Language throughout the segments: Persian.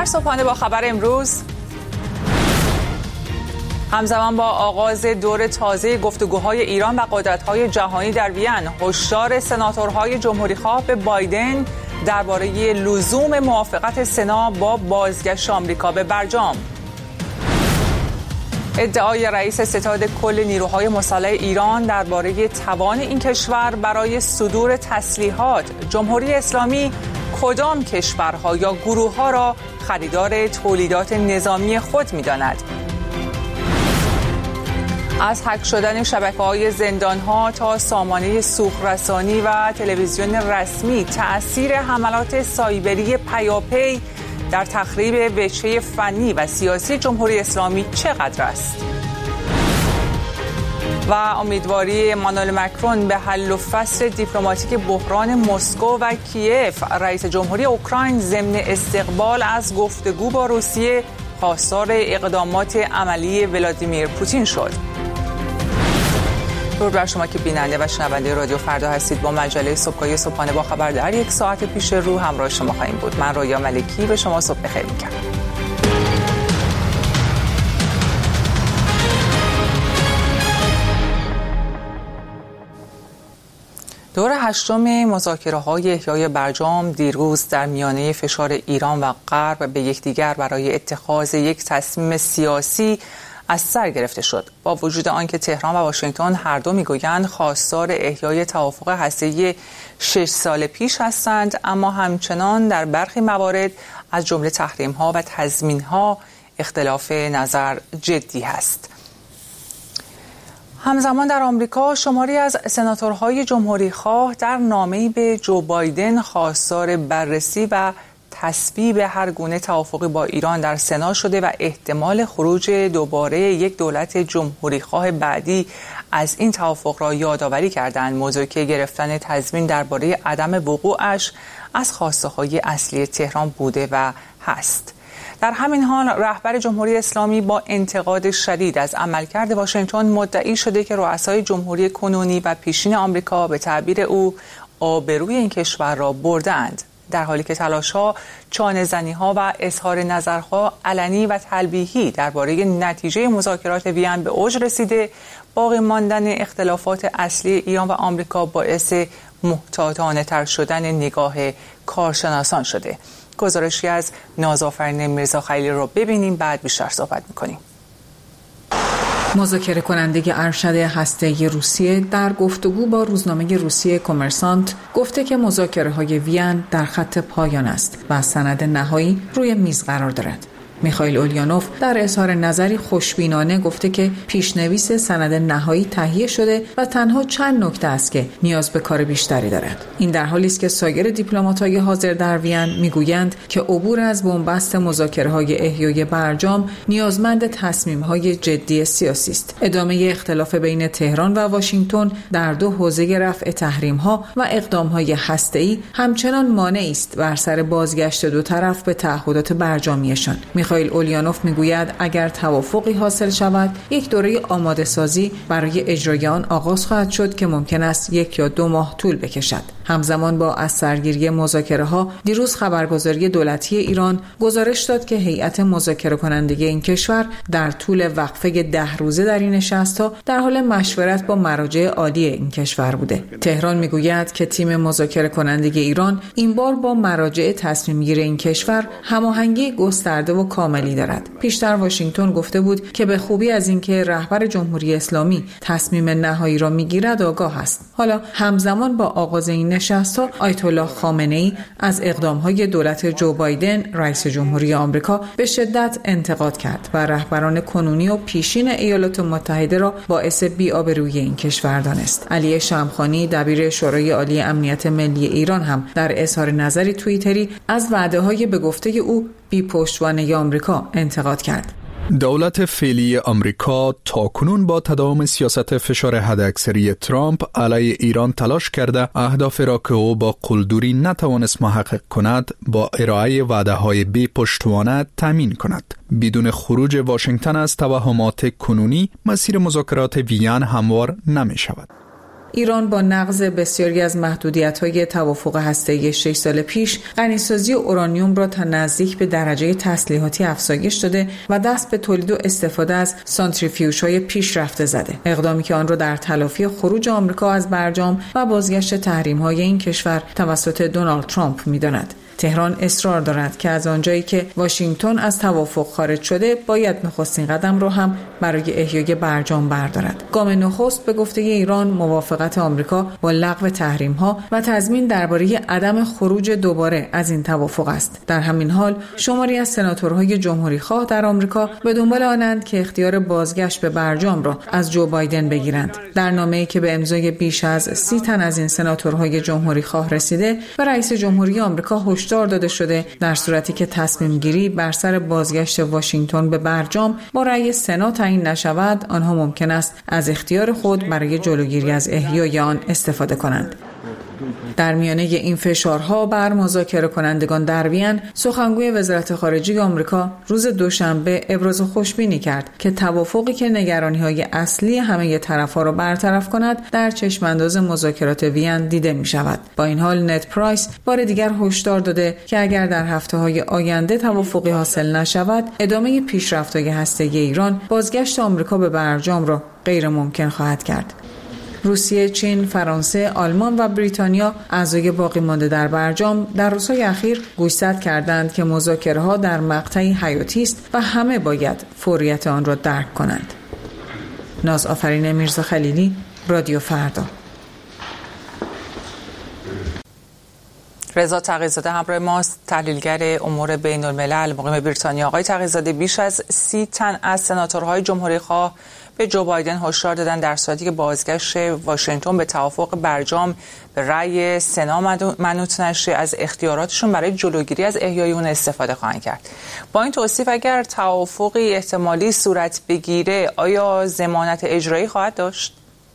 در صبحانه با خبر امروز، همزمان با آغاز دور تازه گفتگوهای ایران و قدرت‌های جهانی در وین، هشدار سناتورهای جمهوری‌خواه به بایدن درباره لزوم موافقت سنا با بازگشت آمریکا به برجام. ادعای رئیس ستاد کل نیروهای مسلح ایران درباره توان این کشور برای صدور تسلیحات. جمهوری اسلامی کدام کشورها یا گروه‌ها را خریدار تولیدات نظامی خود می‌داند؟ از هک شدن شبکه‌های زندان‌ها تا سامانه سوخت‌رسانی و تلویزیون رسمی، تأثیر حملات سایبری پیاپی در تخریب وجهه فنی و سیاسی جمهوری اسلامی چقدر است؟ و امیدواری امانوئل مکرون به حل و فصل دیپلماتیک بحران مسکو و کیف. رئیس جمهوری اوکراین ضمن استقبال از گفتگو با روسیه خواستار اقدامات عملی ولادیمیر پوتین شد. درود بر شما که بیننده و شنونده رادیو فردا هستید. با مجله صبحگاهی صبحانه با خبر در یک ساعت پیش رو همراه شما خواهیم بود. من رویا ملکی به شما صبح بخیر میگم. دور هشتم مذاکره‌های احیای برجام دیروز در میانه فشار ایران و غرب به یکدیگر برای اتخاذ یک تصمیم سیاسی از سر گرفته شد. با وجود آنکه تهران و واشنگتن هر دو میگویند خواستار احیای توافق هسته‌ای 6 سال پیش هستند، اما همچنان در برخی موارد از جمله تحریم‌ها و تضمین‌ها اختلاف نظر جدی است. همزمان در آمریکا شماری از سناتورهای جمهوری‌خواه در نامه‌ای به جو بایدن خواستار بررسی و تصویب هر گونه توافقی با ایران در سنا شده و احتمال خروج دوباره یک دولت جمهوری‌خواه بعدی از این توافق را یادآوری کردند. موضوعی که گرفتن تضمین درباره عدم وقوعش از خواسته‌های اصلی تهران بوده و هست. در همین حال رهبر جمهوری اسلامی با انتقاد شدید از عملکرد واشنگتن مدعی شده که رؤسای جمهوری کنونی و پیشین آمریکا به تعبیر او آبروی این کشور را بردند، در حالی که تلاش‌ها، چانه‌زنی‌ها و اظهار نظرها علنی و تلویحی درباره نتیجه مذاکرات وین به اوج رسیده. باقی ماندن اختلافات اصلی ایران و آمریکا باعث محتاطانه‌تر شدن نگاه کارشناسان شده. گزارشی از نازآفرین میرزاخلیلی رو ببینیم، بعد بیشتر صحبت می‌کنیم. مذاکره کننده ارشد هسته‌ای روسیه در گفتگو با روزنامه روسیه کمرسانت گفته که مذاکره‌های وین در خط پایان است و سند نهایی روی میز قرار دارد. میخائیل اولیانوف در اظهار نظری خوشبینانه گفته که پیشنویس سند نهایی تهیه شده و تنها چند نکته است که نیاز به کار بیشتری دارد. این در حالی است که سایر دیپلمات‌های حاضر در وین میگویند که عبور از بنبست مذاکره‌های احیای برجام نیازمند تصمیم‌های جدی سیاسی است. ادامه اختلاف بین تهران و واشنگتن در دو حوزه رفع تحریم‌ها و اقدام‌های هسته‌ای همچنان مانعی است بر سر بازگشت دو طرف به تعهدات برجامیشان. میخائیل اولیانوف میگوید اگر توافقی حاصل شود، یک دوره آماده سازی برای اجرای آن آغاز خواهد شد که ممکن است 1 یا 2 ماه طول بکشد. همزمان با از سرگیری مذاکره‌ها، دیروز خبرگزاری دولتی ایران گزارش داد که هیئت مذاکره کننده این کشور در طول وقفه 10 روزه در این نشست‌ها در حال مشورت با مراجع عالی این کشور بوده. تهران میگوید که تیم مذاکره کننده ایران این بار با مراجع تصمیم گیر این کشور هماهنگی گسترده و کاملی دارد. پیشتر واشنگتن گفته بود که به خوبی از اینکه رهبر جمهوری اسلامی تصمیم نهایی را میگیرد آگاه است. حالا همزمان با آغاز این نشست‌ها، آیت الله خامنه‌ای از اقدام‌های دولت جو بایدن رئیس جمهوری آمریکا به شدت انتقاد کرد و رهبران کنونی و پیشین ایالات متحده را باعث بی‌آبرویی این کشور دانست. علی شمخانی دبیر شورای عالی امنیت ملی ایران هم در اظهار نظری توییتری از وعده‌های به گفته او بی پشتوانه آمریکا انتقاد کرد. دولت فعلی آمریکا تاکنون با تداوم سیاست فشار حداکثری ترامپ علیه ایران تلاش کرده اهداف را که او با قلدری نتوانست محقق کند با ارائه وعده‌های بی پشتوانه تامین کند. بدون خروج واشنگتن از توهمات کنونی مسیر مذاکرات وین هموار نمی شود. ایران با نقض بسیاری از محدودیت‌های توافق هسته‌ای 6 سال پیش غنیسازی اورانیوم را تا نزدیک به درجه تسلیحاتی افزایش داده و دست به تولید و استفاده از سانتریفیوژهای پیشرفته زده. اقدامی که آن را در تلافی خروج آمریکا از برجام و بازگشت تحریم‌های این کشور توسط دونالد ترامپ می‌داند. تهران اصرار دارد که از آنجایی که واشنگتن از توافق خارج شده باید نخستین قدم را هم برای احیای برجام بردارد. گام نخست به گفته ایران موافقت آمریکا با لغو تحریم‌ها و تضمین درباره عدم خروج دوباره از این توافق است. در همین حال شماری از سناتورهای جمهوری‌خواه در آمریکا به دنبال آنند که اختیار بازگشت به برجام را از جو بایدن بگیرند. در نامه‌ای که به امضای بیش از 30 تن از این سناتورهای جمهوری‌خواه رسیده به رئیس جمهوری آمریکا هشدار داده شده در صورتی که تصمیم گیری بر سر بازگشت واشنگتن به برجام با رأی سنا تعیین نشود، آنها ممکن است از اختیار خود برای جلوگیری از احیای آن استفاده کنند. در میانه این فشارها بر مذاکره کنندگان در وین، سخنگوی وزارت خارجه آمریکا روز دوشنبه ابراز خوشبینی کرد که توافقی که نگرانی‌های اصلی همه طرف‌ها را برطرف کند در چشم‌انداز مذاکرات وین دیده می‌شود. با این حال نت پرایس بار دیگر هشدار داده که اگر در هفته‌های آینده توافقی حاصل نشود، ادامه پیشرفت‌های هسته‌ای ایران بازگشت آمریکا به برجام را غیر ممکن خواهد کرد. روسیه، چین، فرانسه، آلمان و بریتانیا اعضای باقی مانده در برجام در روزهای اخیر گوشزد کردند که مذاکره‌ها در مقطعی حیاتی است و همه باید فوریت آن را درک کنند. نازآفرین میرزا خلیلی، رادیو فردا. رضا تقی‌زاده همراه ماست، تحلیلگر امور بین‌الملل مقیم بریتانیا. آقای تقی‌زاده، بیش از 30 تن از سناتورهای جمهوری‌خواه به جو بایدن هشدار دادن در صورتی که بازگشت واشنگتن به توافق برجام به رأی سنا منوط نشه از اختیاراتشون برای جلوگیری از احیای اون استفاده خواهند کرد. با این توصیف اگر توافقی احتمالی صورت بگیره، آیا ضمانت اجرایی خواهد داشت؟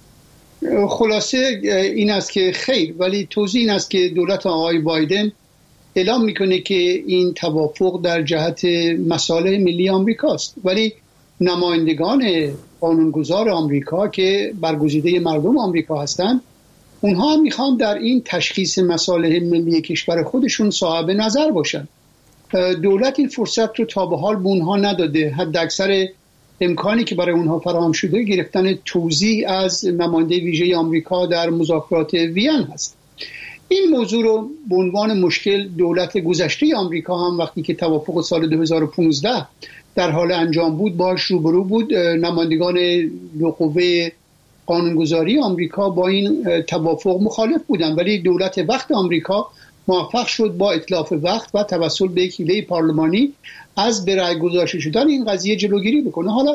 خلاصه این است که خیر، ولی توضیح این است که دولت آقای بایدن اعلام میکنه که این توافق در جهت مصالح ملی آمریکاست، ولی نمایندگان قانونگذار آمریکا که برگزیده مردم آمریکا هستند، اونها هم میخوان در این تشخیص مصالح ملی کشور خودشون صاحب نظر باشن. دولت این فرصت رو تا به حال به اونها نداده. حد اکثر امکانی که برای اونها فراهم شده گرفتن توضیح از نماینده ویژه آمریکا در مذاکرات وین هست. این موضوع رو به عنوان مشکل دولت گذشته آمریکا هم وقتی که توافق سال 2015 در حال انجام بود باش روبرو بود. نمایندگان دو قوه قانونگذاری آمریکا با این توافق مخالف بودند، ولی دولت وقت آمریکا موفق شد با اتلاف وقت و توسل به یک حیله پارلمانی از به رأی گذاشته شدن این قضیه جلوگیری بکنه. حالا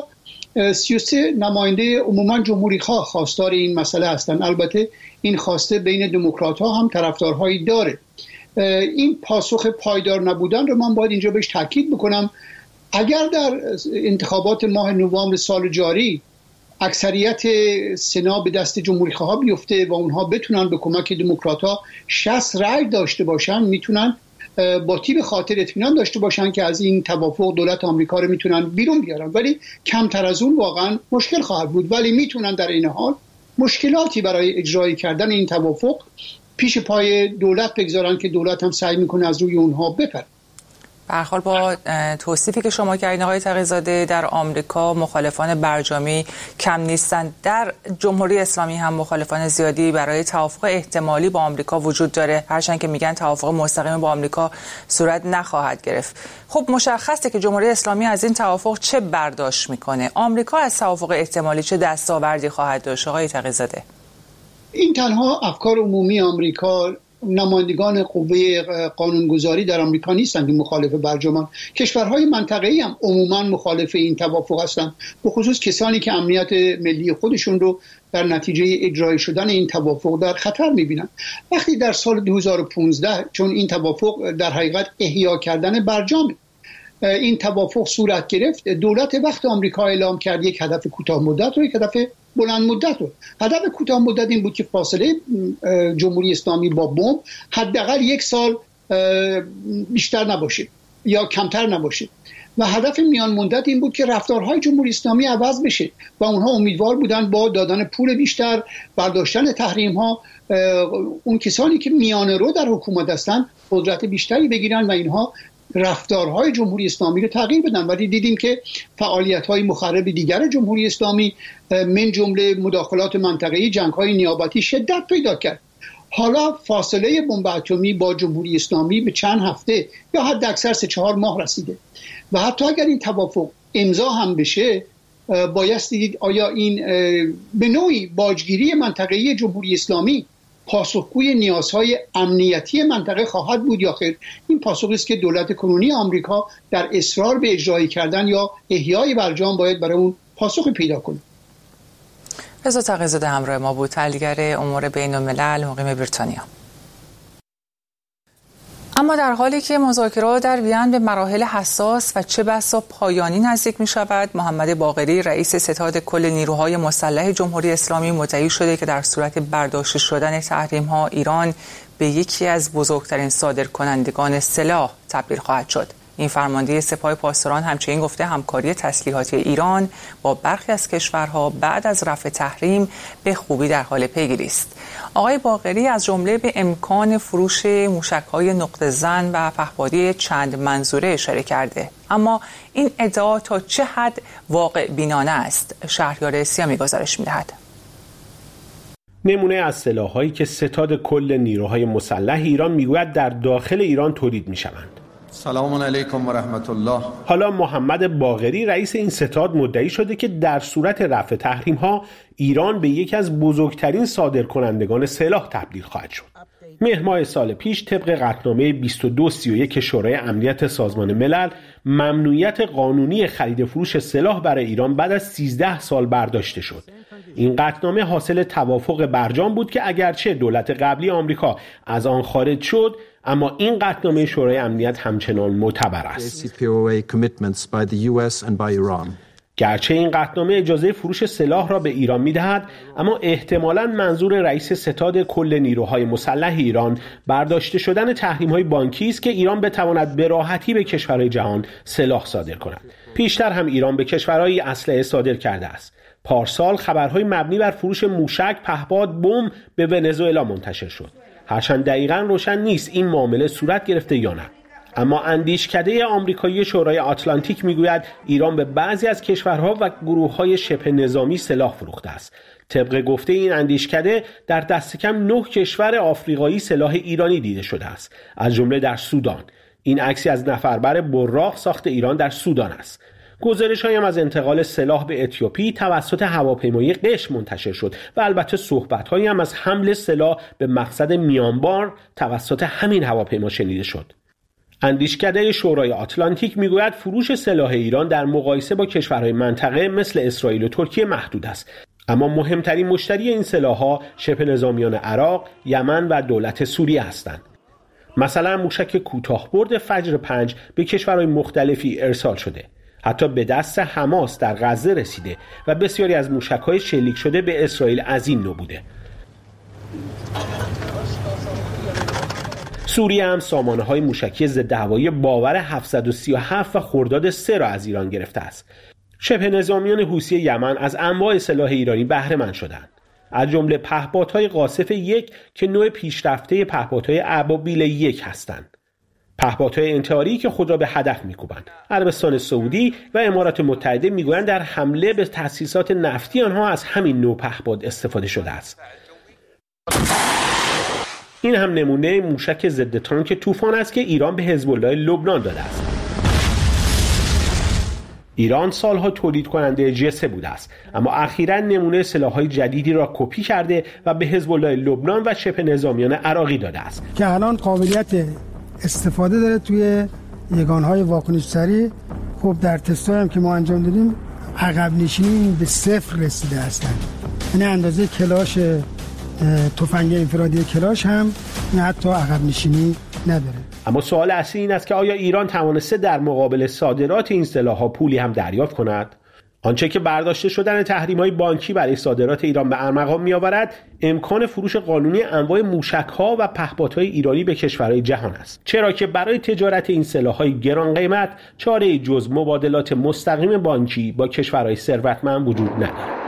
33 نماینده عموما جمهوری خواه خواستار این مسئله هستند. البته این خواسته بین دموکرات ها هم طرفدارهایی داره. این پاسخ پایدار نبودن رو من باید اینجا بهش تاکید بکنم. اگر در انتخابات ماه نوامبر سال جاری اکثریت سنا به دست جمهوری خواه بیفته و اونها بتونن به کمک دموکرات ها 60 رأی داشته باشن، میتونن با تیب خاطر اطمینان داشته باشن که از این توافق دولت آمریکا رو میتونن بیرون بیارن، ولی کمتر از اون واقعا مشکل خواهد بود. ولی میتونن در این حال مشکلاتی برای اجرایی کردن این توافق پیش پای دولت بگذارن که دولت هم سعی میکنه از روی اونها بپره. به هر حال با توصیفی که شما کردین آقای تقی‌زاده، در آمریکا مخالفان برجامی کم نیستند. در جمهوری اسلامی هم مخالفان زیادی برای توافق احتمالی با آمریکا وجود داره، هرچند که میگن توافق مستقیم با آمریکا صورت نخواهد گرفت. خب مشخصه که جمهوری اسلامی از این توافق چه برداشت میکنه. آمریکا از توافق احتمالی چه دستاوردی خواهد داشت آقای تقی‌زاده؟ این تنها افکار عمومی آمریکا، نمایندگان قوه قانونگذاری در آمریکا نیستند که مخالف برجامان. کشورهای منطقه‌ای هم عموما مخالف این توافق هستند، به خصوص کسانی که امنیت ملی خودشون رو در نتیجه اجرای شدن این توافق در خطر می‌بینند. وقتی در سال 2015 چون این توافق در حقیقت احیا کردن برجام این توافق صورت گرفت، دولت وقت آمریکا اعلام کرد یک هدف کوتاه مدت و یک هدف بلند مدت رو. هدف کوتاه مدت این بود که فاصله جمهوری اسلامی با بمب حداقل 1 سال بیشتر نباشه یا کمتر نباشه و هدف میان مدت این بود که رفتارهای جمهوری اسلامی عوض بشه و اونها امیدوار بودن با دادن پول بیشتر، برداشتن تحریم ها، اون کسانی که میانه رو در حکومت هستن قدرت بیشتری بگیرن و اینها رفتارهای جمهوری اسلامی رو تغییر بدن. ولی دیدیم که فعالیت‌های مخرب دیگر جمهوری اسلامی من جمله مداخلات منطقه‌ای، جنگ‌های نیابتی شدت پیدا کرد. حالا فاصله بمب اتمی با جمهوری اسلامی به چند هفته یا حد اکثر 3-4 ماه رسیده و حتی اگر این توافق امضا هم بشه بایستی دید آیا این به نوعی باجگیری منطقه‌ای جمهوری اسلامی پاسخگوی نیازهای امنیتی منطقه خواهد بود یا خیر. این پاسخی است که دولت کنونی آمریکا در اصرار به اجرایی کردن یا احیای برجام باید برای اون پاسخی پیدا کنه. رضا تقی‌زاده همراه ما بود، تحلیلگر امور بین‌الملل مقیم بریتانیا. اما در حالی که مذاکرات در وین به مراحل حساس و چه بسا پایانی نزدیک می شود، محمد باقری رئیس ستاد کل نیروهای مسلح جمهوری اسلامی مدعی شده که در صورت برداشته شدن تحریم‌ها ایران به یکی از بزرگترین صادرکنندگان سلاح تبدیل خواهد شد. این فرمانده سپاه پاسداران همچنین گفته همکاری تسلیحاتی ایران با برخی از کشورها بعد از رفع تحریم به خوبی در حال پیگیری است. آقای باقری از جمله به امکان فروش موشک‌های نقطه زن و پهپادی چند منظوره اشاره کرده. اما این ادعا تا چه حد واقع بینانه است؟ شهریار سیامی گزارش می‌دهد. نمونه از سلاح‌هایی که ستاد کل نیروهای مسلح ایران میگوید در داخل ایران تولید می‌شوند. سلام علیکم و رحمت الله. حالا محمد باقری رئیس این ستاد مدعی شده که در صورت رفع تحریم‌ها ایران به یکی از بزرگترین صادرکنندگان سلاح تبدیل خواهد شد. مهر ماه سال پیش طبق قطعنامه 2231 شورای امنیت سازمان ملل ممنوعیت قانونی خرید فروش سلاح برای ایران بعد از 13 سال برداشته شد. این قطعنامه حاصل توافق برجام بود که اگرچه دولت قبلی آمریکا از آن خارج شد، اما این قطعنامه شورای امنیت همچنان معتبر است. گرچه این قطعنامه اجازه فروش سلاح را به ایران می‌دهد، اما احتمالاً منظور رئیس ستاد کل نیروهای مسلح ایران برداشته شدن تحریم‌های بانکی است که ایران بتواند به راحتی به کشورهای جهان سلاح صادر کند. پیشتر هم ایران به کشورهای اسلحه صادر کرده است. پارسال خبرهای مبنی بر فروش موشک، پهپاد، بمب به ونزوئلا منتشر شد. هرچند دقیقاً روشن نیست این معامله صورت گرفته یا نه. اما اندیشکده آمریکایی شورای آتلانتیک میگوید ایران به بعضی از کشورها و گروه‌های شبه نظامی سلاح فروخته است. طبق گفته این اندیشکده در دست کم 9 کشور آفریقایی سلاح ایرانی دیده شده است، از جمله در سودان. این عکسی از نفربر براق ساخت ایران در سودان است. گزارش‌هایی هم از انتقال سلاح به اتیوپی توسط هواپیمای قش منتشر شد و البته صحبت‌هایی هم از حمل سلاح به مقصد میانمار توسط همین هواپیما شنیده شد. اندیشکده شورای آتلانتیک میگوید فروش سلاح ایران در مقایسه با کشورهای منطقه مثل اسرائیل و ترکیه محدود است، اما مهمترین مشتری این سلاح‌ها شبه نظامیان عراق، یمن و دولت سوریه هستند. مثلا موشک کوتاه‌برد فجر 5 به کشورهای مختلفی ارسال شده. حتی به دست حماس در غزه رسیده و بسیاری از موشک‌های شلیک شده به اسرائیل از این نوع بوده. سوریه هم سامانه‌های موشکی ضد هوایی باور 737 و خرداد 3 را از ایران گرفته است. شبه نظامیان حوثی یمن از انواع سلاح ایرانی بهره مند شدند، از جمله پهپادهای قاصف 1 که نوع پیشرفته پهپادهای ابابیل 1 هستند. پهپادهای انتحاری که خود را به هدف می‌کوبند. عربستان سعودی و امارات متحده میگویند در حمله به تأسیسات نفتی آنها از همین نوع پهپاد استفاده شده است. این هم نمونه موشک ضد تانک طوفان است که ایران به حزب الله لبنان داده است. ایران سالها تولید کننده جسه بوده است، اما اخیراً نمونه سلاح‌های جدیدی را کپی کرده و به حزب الله لبنان و شبه نظامیان عراقی داده است که الان قابلیت استفاده داره توی یگانهای واکنش سریع. خب در تست‌هایی هم که ما انجام دادیم عقب نشینی به 0 رسیده هستن، یعنی اندازه کلاش تفنگ انفرادی کلاش هم حتی عقب نشینی نداره. اما سوال اصلی این است که آیا ایران توانسته در مقابل صادرات این سلاح‌ها پولی هم دریافت کند؟ آنچه که برداشته شدن تحریم‌های بانکی برای صادرات ایران به ارمغان می‌آورد امکان فروش قانونی انواع موشک‌ها و پهپادهای ایرانی به کشورهای جهان است، چرا که برای تجارت این سلاح‌های گران قیمت چاره‌ای جز مبادلات مستقیم بانکی با کشورهای ثروتمند وجود ندارد.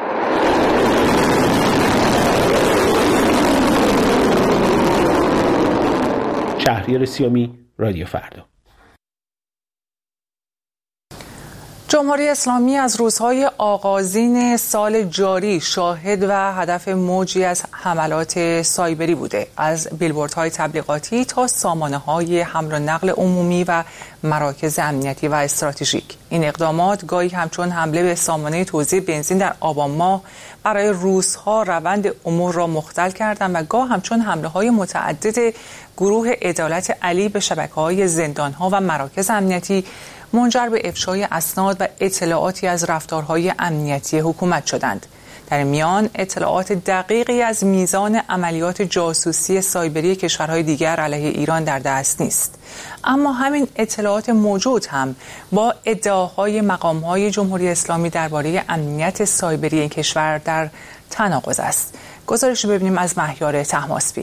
شهریار سیامی، رادیو فردا. جمهوری اسلامی از روزهای آغازین سال جاری شاهد و هدف موجی از حملات سایبری بوده، از بیلبوردهای تبلیغاتی تا سامانه‌های حمل و نقل عمومی و مراکز امنیتی و استراتژیک. این اقدامات گاهی همچون حمله به سامانه توزیع بنزین در آبان ماه برای روزها روند امور را مختل کردند و گاه همچون حمله‌های متعدد گروه عدالت علی به شبکه‌های زندان‌ها و مراکز امنیتی منجر به افشای اسناد و اطلاعاتی از رفتارهای امنیتی حکومت شدند. در میان اطلاعات دقیقی از میزان عملیات جاسوسی سایبری کشورهای دیگر علیه ایران در دست نیست. اما همین اطلاعات موجود هم با ادعاهای مقام‌های جمهوری اسلامی درباره امنیت سایبری این کشور در تناقض است. گزارش ببینیم از مهیار طهماسبی.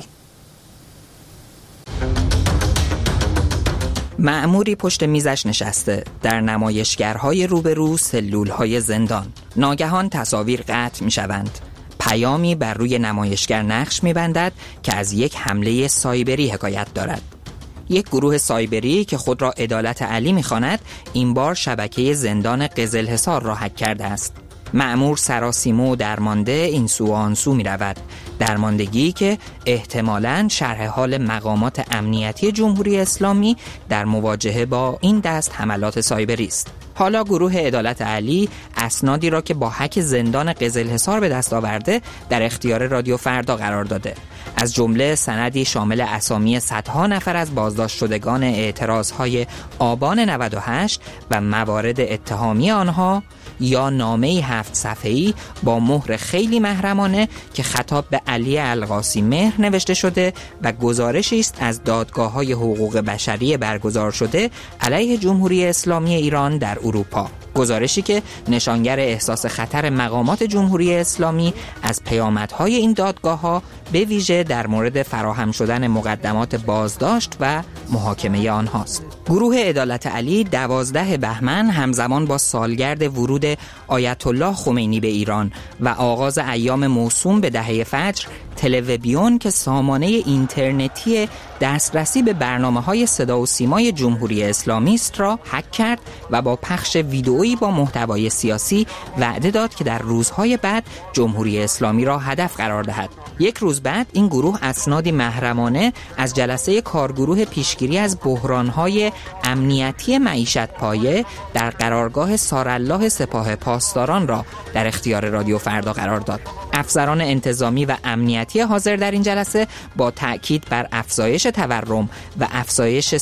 مأموری پشت میزش نشسته، در نمایشگرهای روبرو سلولهای زندان. ناگهان تصاویر قطع می شوند. پیامی بر روی نمایشگر نقش می بندد که از یک حمله سایبری حکایت دارد. یک گروه سایبری که خود را عدالت علی می خواند، این بار شبکه زندان قزلحصار را هک کرده است. مأمور سراسیمه و درمانده این سو و آن سو می رود. درماندگی که احتمالاً شرح حال مقامات امنیتی جمهوری اسلامی در مواجهه با این دست حملات سایبری است. حالا گروه عدالت علی اسنادی را که با هک زندان قزلحصار به دست آورده در اختیار رادیو فردا قرار داده. از جمله سندی شامل اسامی صدها نفر از بازداشت شدگان اعتراضهای آبان 98 و موارد اتهامی آنها، یا نامه‌ای 7 صفحه‌ای با مهر خیلی محرمانه که خطاب به علی القاسی مهر نوشته شده و گزارشی است از دادگاه‌های حقوق بشری برگزار شده علیه جمهوری اسلامی ایران در اروپا. گزارشی که نشانگر احساس خطر مقامات جمهوری اسلامی از پیامدهای این دادگاه‌ها به ویژه در مورد فراهم شدن مقدمات بازداشت و محاکمه آنهاست. گروه عدالت علی 12 بهمن همزمان با سالگرد ورود آیت الله خمینی به ایران و آغاز ایام موسوم به دهه فجر، تلویزیون که سامانه اینترنتی دسترسی به برنامه‌های صدا و سیمای جمهوری اسلامی است را هک کرد و با پخش ویدئویی با محتوای سیاسی وعده داد که در روزهای بعد جمهوری اسلامی را هدف قرار دهد. یک روز بعد این گروه اسنادی محرمانه از جلسه کارگروه پیشگیری از بحران‌های امنیتی معیشت پایه در قرارگاه سارالله سپاه پاسداران را در اختیار رادیو فردا قرار داد. افسران انتظامی و امنیتی حاضر در این جلسه با تأکید بر افزایش تورم و افزایش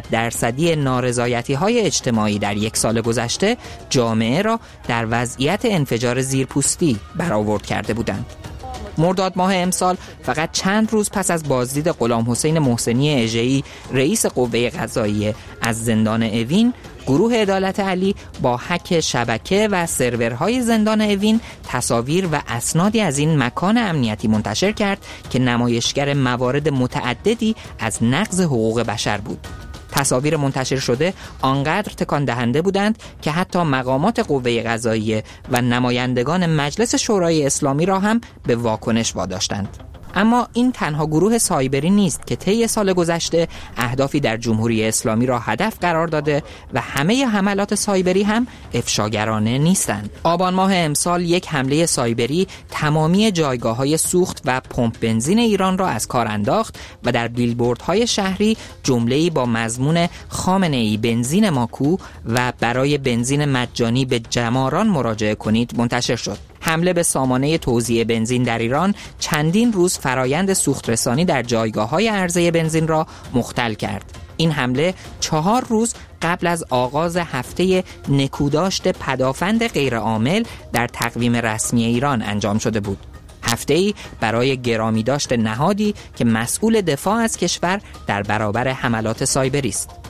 300% نارضایتی‌های اجتماعی در یک سال گذشته جامعه را در وضعیت انفجار زیرپوستی برآورد کرده بودند. مرداد ماه امسال فقط چند روز پس از بازدید غلام حسین محسنی اژه‌ای رئیس قوه قضاییه از زندان اوین، گروه عدالت علی با هک شبکه و سرورهای زندان اوین تصاویر و اسنادی از این مکان امنیتی منتشر کرد که نمایشگر موارد متعددی از نقض حقوق بشر بود. تصاویر منتشر شده آنقدر تکان دهنده بودند که حتی مقامات قوه قضاییه و نمایندگان مجلس شورای اسلامی را هم به واکنش واداشتند. اما این تنها گروه سایبری نیست که طی سال گذشته اهدافی در جمهوری اسلامی را هدف قرار داده و همه حملات سایبری هم افشاگرانه نیستند. آبان ماه امسال یک حمله سایبری تمامی جایگاه‌های سوخت و پمپ بنزین ایران را از کار انداخت و در بیلبوردهای شهری جمله‌ای با مضمون خامنه‌ای بنزین ماکو و برای بنزین مجانی به جماران مراجعه کنید منتشر شد. حمله به سامانه توزیع بنزین در ایران چندین روز فرایند سوخت رسانی در جایگاه‌های عرضه بنزین را مختل کرد. این حمله 4 روز قبل از آغاز هفته نکوداشت پدافند غیرعامل در تقویم رسمی ایران انجام شده بود. هفته‌ای برای گرامی داشت نهادی که مسئول دفاع از کشور در برابر حملات سایبری است.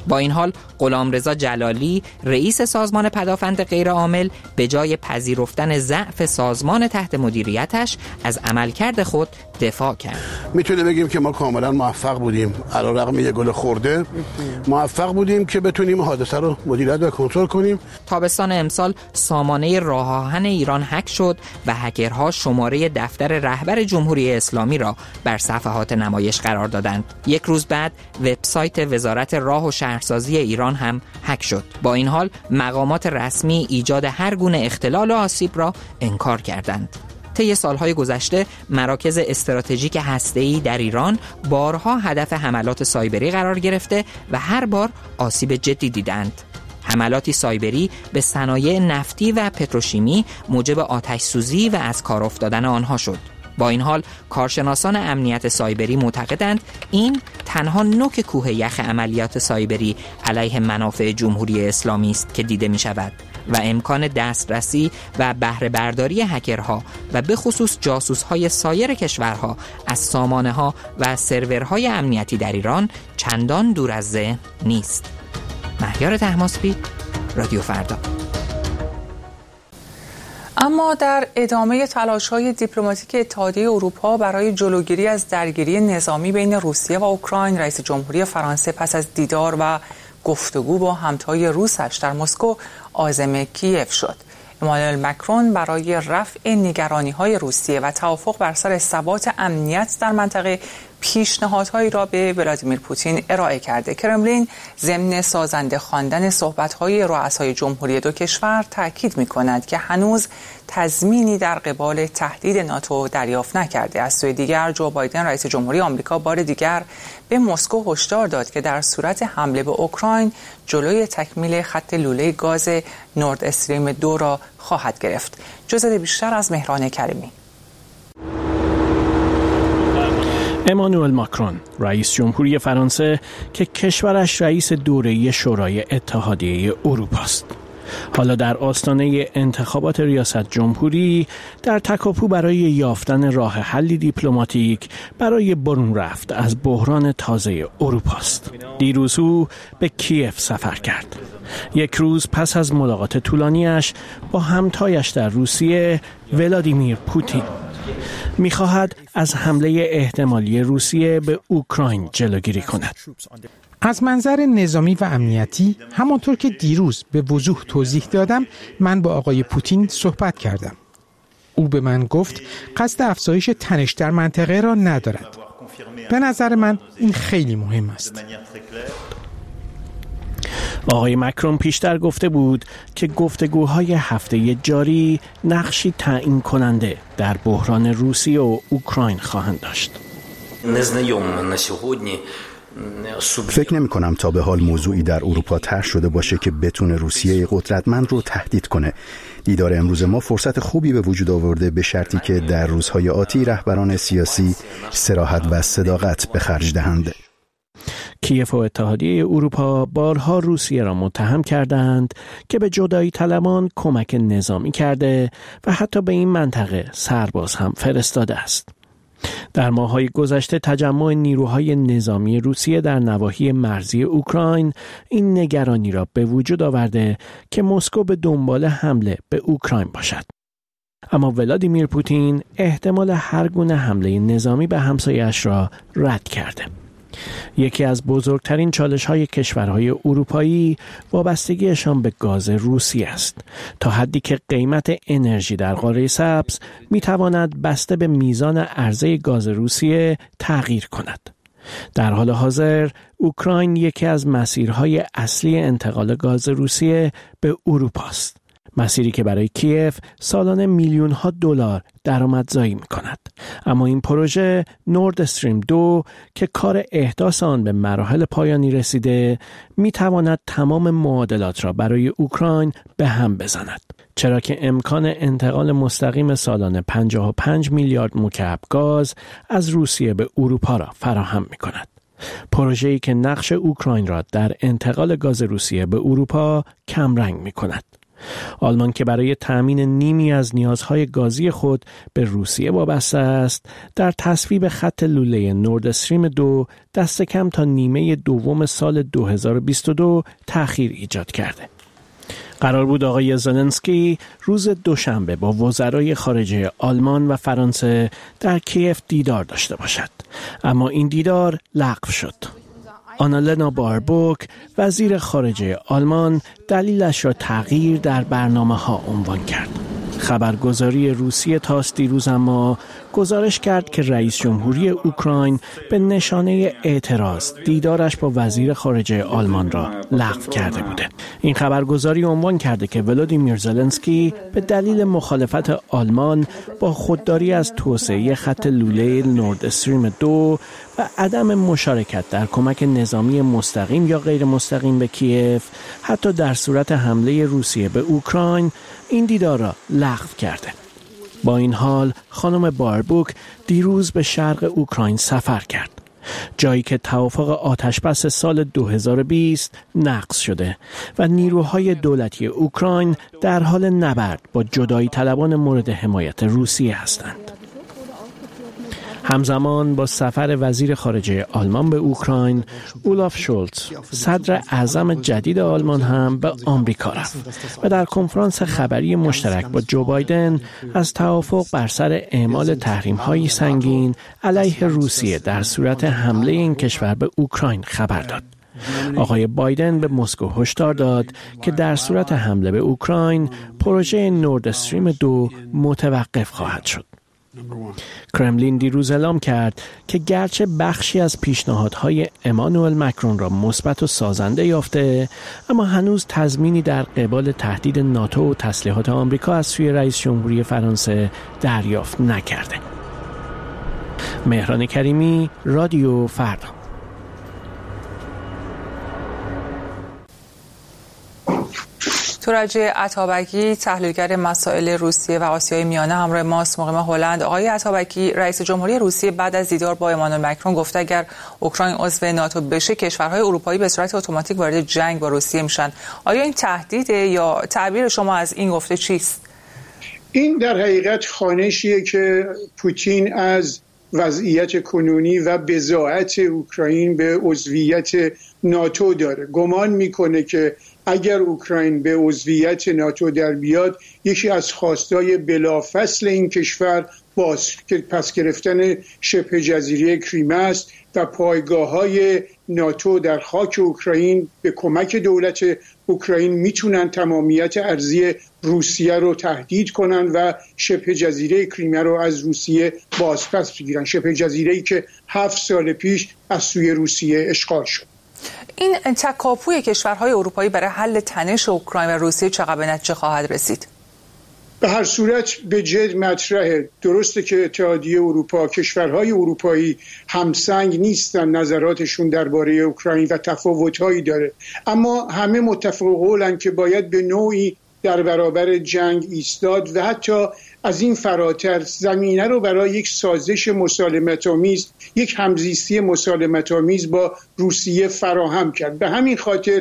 با این حال غلامرضا جلالی رئیس سازمان پدافند غیرعامل به جای پذیرفتن ضعف سازمان تحت مدیریتش از عملکرد خود دفاع کرد. میتونه بگیم که ما کاملا موفق بودیم، علیرغم یه گل خورده موفق بودیم که بتونیم حادثه رو مدیریت و کنترل کنیم. تابستان امسال سامانه راه آهن ایران هک شد و هکرها شماره دفتر رهبر جمهوری اسلامی را بر صفحات نمایش قرار دادند. یک روز بعد وبسایت وزارت راه و شهرسازی ایران هم هک شد. با این حال مقامات رسمی ایجاد هر گونه اختلال و آسیب را انکار کردند. طی سالهای گذشته مراکز استراتژیک هسته‌ای در ایران بارها هدف حملات سایبری قرار گرفته و هر بار آسیب جدی دیدند. حملاتی سایبری به صنایع نفتی و پتروشیمی موجب آتش سوزی و از کار افتادن آنها شد. با این حال کارشناسان امنیت سایبری معتقدند این تنها نوک کوه یخ عملیات سایبری علیه منافع جمهوری اسلامی است که دیده می شود و امکان دسترسی و بهره برداری هکرها و به خصوص جاسوس‌های سایر کشورها از سامانه‌ها و سرورهای امنیتی در ایران چندان دور از ذهن نیست. مهیار طهماسبی، رادیو فردا. اما در ادامه تلاش‌های دیپلماتیک اتحادیه اروپا برای جلوگیری از درگیری نظامی بین روسیه و اوکراین، رئیس جمهوری فرانسه پس از دیدار و گفتگو با همتای روسش در مسکو عازم کیف شد. امانوئل مکرون برای رفع نگرانی‌های روسیه و توافق بر سر ثبات امنیت در منطقه پیشنهادهایی را به ولادیمیر پوتین ارائه کرده. کرملین ضمن سازنده خواندن صحبت‌های رؤسای جمهوری دو کشور تاکید می‌کند که هنوز تضمینی در قبال تهدید ناتو دریافت نکرده. از سوی دیگر جو بایدن رئیس جمهوری آمریکا بار دیگر به مسکو هشدار داد که در صورت حمله به اوکراین جلوی تکمیل خط لوله گاز نورد استریم 2 را خواهد گرفت. جزئیات بیشتر از مهران کریمی. امانوئل ماکرون رئیس جمهوری فرانسه که کشورش رئیس دوره شورای اتحادیه اروپا است، حالا در آستانه انتخابات ریاست جمهوری در تکاپو برای یافتن راه حلی دیپلماتیک برای برون رفت از بحران تازه اروپا است. دیروز او به کیف سفر کرد. یک روز پس از ملاقات طولانیش با همتایش در روسیه ولادیمیر پوتین می‌خواهد از حمله احتمالی روسیه به اوکراین جلوگیری کند. از منظر نظامی و امنیتی، همانطور که دیروز به وضوح توضیح دادم، من با آقای پوتین صحبت کردم. او به من گفت قصد افزایش تنش در منطقه را ندارد. به نظر من این خیلی مهم است. آقای مکرون پیشتر گفته بود که گفتگوهای هفته جاری نقشی تعیین کننده در بحران روسیه و اوکراین خواهند داشت. فکر نمی کنم تا به حال موضوعی در اروپا طرح شده باشه که بتونه روسیه قدرتمند رو تهدید کنه. دیدار امروز ما فرصت خوبی به وجود آورده، به شرطی که در روزهای آتی رهبران سیاسی صراحت و صداقت به خرج دهند. کیف و اتحادیه اروپا بارها روسیه را متهم کردند که به جدایی طلبان کمک نظامی کرده و حتی به این منطقه سرباز هم فرستاده است. در ماه‌های گذشته تجمع نیروهای نظامی روسیه در نواحی مرزی اوکراین این نگرانی را به وجود آورده که مسکو به دنبال حمله به اوکراین باشد. اما ولادیمیر پوتین احتمال هر گونه حمله نظامی به همسایه‌اش را رد کرده. یکی از بزرگترین چالش‌های کشورهای اروپایی وابستگیشان به گاز روسیه است، تا حدی که قیمت انرژی در قاره سبز می‌تواند بسته به میزان عرضه گاز روسیه تغییر کند. در حال حاضر اوکراین یکی از مسیرهای اصلی انتقال گاز روسیه به اروپا است. مسیری که برای کیف سالانه میلیون‌ها دلار درآمدزایی می‌کند. اما این پروژه نورد استریم 2 که کار احداث آن به مراحل پایانی رسیده می‌تواند تمام معادلات را برای اوکراین به هم بزند، چرا که امکان انتقال مستقیم سالانه 55 میلیارد مکعب گاز از روسیه به اروپا را فراهم می‌کند. پروژه‌ای که نقش اوکراین را در انتقال گاز روسیه به اروپا کمرنگ می‌کند. آلمان که برای تأمین نیمی از نیازهای گازی خود به روسیه وابسته است، در تصویب خط لوله نورد استریم 2 دست کم تا نیمه دوم سال 2022 تأخیر ایجاد کرده. قرار بود آقای زلنسکی روز دوشنبه با وزرای خارجه آلمان و فرانسه در کیف دیدار داشته باشد، اما این دیدار لغو شد. آنالنا باربوک وزیر خارجه آلمان دلیلش را تغییر در برنامه‌ها عنوان کرد. خبرگزاری روسیه تاس دیروز اما گزارش کرد که رئیس جمهوری اوکراین به نشانه اعتراض دیدارش با وزیر خارجه آلمان را لغو کرده بوده. این خبرگزاری عنوان کرده که ولادیمیر زلنسکی به دلیل مخالفت آلمان با خودداری از توسعه خط لوله نورد استریم 2 و عدم مشارکت در کمک نظامی مستقیم یا غیر مستقیم به کیف، حتی در صورت حمله روسیه به اوکراین، این دیدار را لغو کرده. با این حال خانم باربوک دیروز به شرق اوکراین سفر کرد، جایی که توافق آتشبس سال 2020 نقض شده و نیروهای دولتی اوکراین در حال نبرد با جدایی طلبان مورد حمایت روسیه هستند. همزمان با سفر وزیر خارجه آلمان به اوکراین، اولاف شولتز صدر اعظم جدید آلمان هم به آمریکا رفت و در کنفرانس خبری مشترک با جو بایدن از توافق بر سر اعمال تحریم‌های سنگین علیه روسیه در صورت حمله این کشور به اوکراین خبر داد. آقای بایدن به مسکو هشدار داد که در صورت حمله به اوکراین، پروژه نورد استریم 2 متوقف خواهد شد. کرملین دیروز اعلام کرد که گرچه بخشی از پیشنهادهای امانوئل مکرون را مثبت و سازنده یافته، اما هنوز تضمینی در قبال تهدید ناتو و تسلیحات آمریکا از سوی رئیس جمهوری فرانسه دریافت نکرده. مهران کریمی، رادیو فردا. تورج عطابکی، تحلیلگر مسائل روسیه و آسیای میانه، همراه ماست، مقیم هلند. آقای عطابکی، رئیس جمهوری روسیه بعد از دیدار با امانوئل مکرون گفته اگر اوکراین عضو ناتو بشه، کشورهای اروپایی به صورت اتوماتیک وارد جنگ با روسیه میشن. آیا این تهدیده یا تعبیر شما از این گفته چیست؟ این در حقیقت خوانشیه که پوتین از وضعیت کنونی و بضاعت اوکراین به عضویت ناتو داره. گمان میکنه که اگر اوکراین به عضویت ناتو در بیاد، یکی از خواستای بلافصل این کشور پس گرفتن شبه جزیره کریمه است و پایگاه‌های ناتو در خاک اوکراین به کمک دولت اوکراین میتونن تمامیت ارضی روسیه رو تهدید کنن و شبه جزیره کریمه رو از روسیه بازپس بگیرن، شبه جزیره‌ای که 7 سال پیش از سوی روسیه اشغال شد. این تکاپوی کشورهای اروپایی برای حل تنش اوکراین و روسیه چقدر به نتیجه خواهد رسید؟ به هر صورت به جد مطرحه. درسته که اتحادیه اروپا، کشورهای اروپایی همسنگ نیستن نظراتشون درباره اوکراین و تفاوت‌هایی داره، اما همه متفق قولن که باید به نوعی در برابر جنگ ایستاد و حتی از این فراتر زمینه رو برای یک سازش مسالمت‌آمیز، یک همزیستی مسالمت‌آمیز با روسیه فراهم کرد. به همین خاطر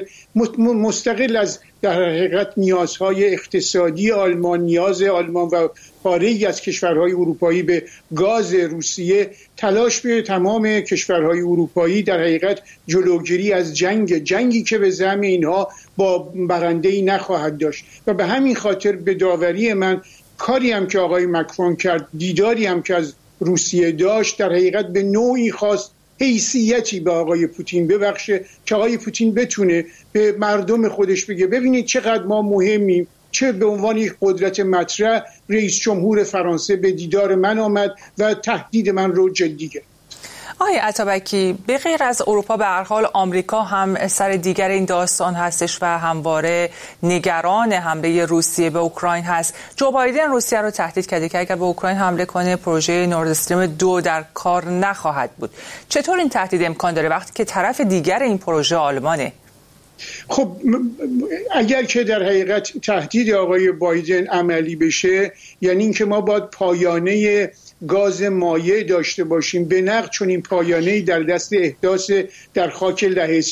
مستقل از در حقیقت نیازهای اقتصادی آلمان، نیاز آلمان و پاره‌ای از کشورهای اروپایی به گاز روسیه، تلاش به تمام کشورهای اروپایی در حقیقت جلوگیری از جنگی که به زعم اینها با برنده‌ای نخواهد داشت. و به همین خاطر به داوری من کاری هم که آقای مکرون کرد، دیداری هم که از روسیه داشت، در حقیقت به نوعی خواست حیثیتی به آقای پوتین ببخشه که آقای پوتین بتونه به مردم خودش بگه ببینید چقدر ما مهمیم، چه به عنوان یک قدرت مطرح رئیس جمهور فرانسه به دیدار من آمد و تهدید من رو جدی گرفت. آقای عطابکی، به غیر از اروپا به هر حال آمریکا هم سر دیگر این داستان هستش و همواره نگران حمله روسیه به اوکراین هست. جو بایدن روسیه رو تهدید کرده که اگر به اوکراین حمله کنه پروژه نورد استریم 2 در کار نخواهد بود. چطور این تهدید امکان داره وقتی که طرف دیگر این پروژه آلمانه؟ خب اگر که در حقیقت تهدید آقای بایدن عملی بشه، یعنی اینکه ما باید پایانه گاز مایع داشته باشیم به نقد، چون این پایانه‌ای در دست احداث در خاک لهستان.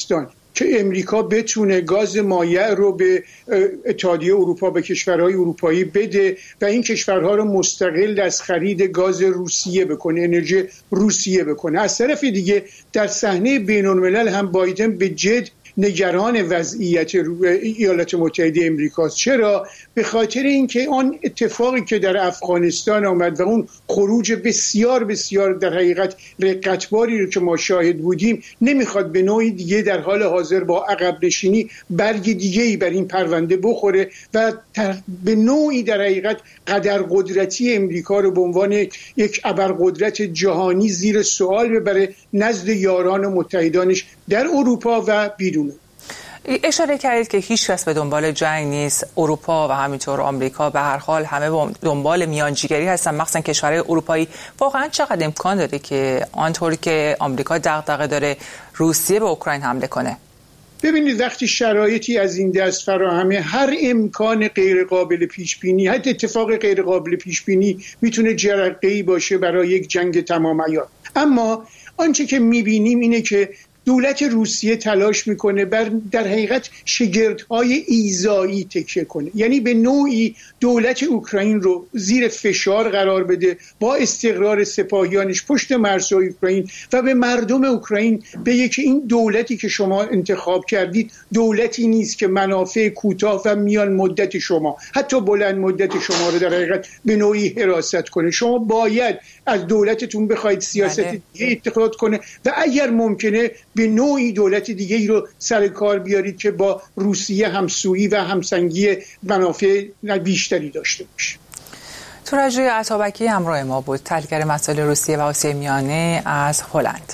که امریکا بتونه گاز مایع رو به اتحادیه اروپا، به کشورهای اروپایی بده و این کشورها رو مستقل از خرید گاز روسیه بکنه، انرژی روسیه بکنه. از طرف دیگه در صحنه بین‌الملل هم بایدن به جد نگران وضعیت ایالات متحده امریکاست. چرا؟ به خاطر اینکه آن اتفاقی که در افغانستان آمد و اون خروج بسیار بسیار در حقیقت رقتباری رو که ما شاهد بودیم، نمیخواد به نوعی دیگه در حال حاضر با عقب نشینی برگ دیگه‌ای بر این پرونده بخوره و به نوعی در حقیقت قدرقدرتی امریکا رو به عنوان یک ابرقدرت جهانی زیر سوال ببره نزد یاران و متحدانش در اروپا و بیرون. اشاره کردید که هیچ کس به دنبال جنگ نیست، اروپا و همینطور آمریکا به هر حال همه به دنبال میانجیگری هستن، مخصوصا کشورهای اروپایی. واقعا چقدر امکان داره که آنطوری که آمریکا دغدغه داره روسیه به اوکراین حمله کنه؟ ببینید وقتی شرایطی از این دست فراهمه، هر امکان غیر قابل پیش بینی، حتی اتفاق غیر قابل پیش بینی میتونه جرقه‌ای باشه برای یک جنگ تمام عیار. اما آنچه که میبینیم اینه که دولت روسیه تلاش میکنه در حقیقت شگردهای ایذایی تکیه کنه، یعنی به نوعی دولت اوکراین رو زیر فشار قرار بده با استقرار سپاهیانش پشت مرزهای اوکراین و به مردم اوکراین بگه که این دولتی که شما انتخاب کردید دولتی نیست که منافع کوتاه و میان مدت شما، حتی بلند مدت شما رو در حقیقت به نوعی حراست کنه. شما باید از دولتتون بخواید سیاست دیگه اتخاذ کنه و اگر ممکنه به نوعی دولت دیگه ای رو سر کار بیارید که با روسیه همسویی و همسنگی منافع بیشتری داشته باشه. تورج عطابکی همراه ما بود، تحلیلگر مسائل روسیه و آسیای میانه از هلند.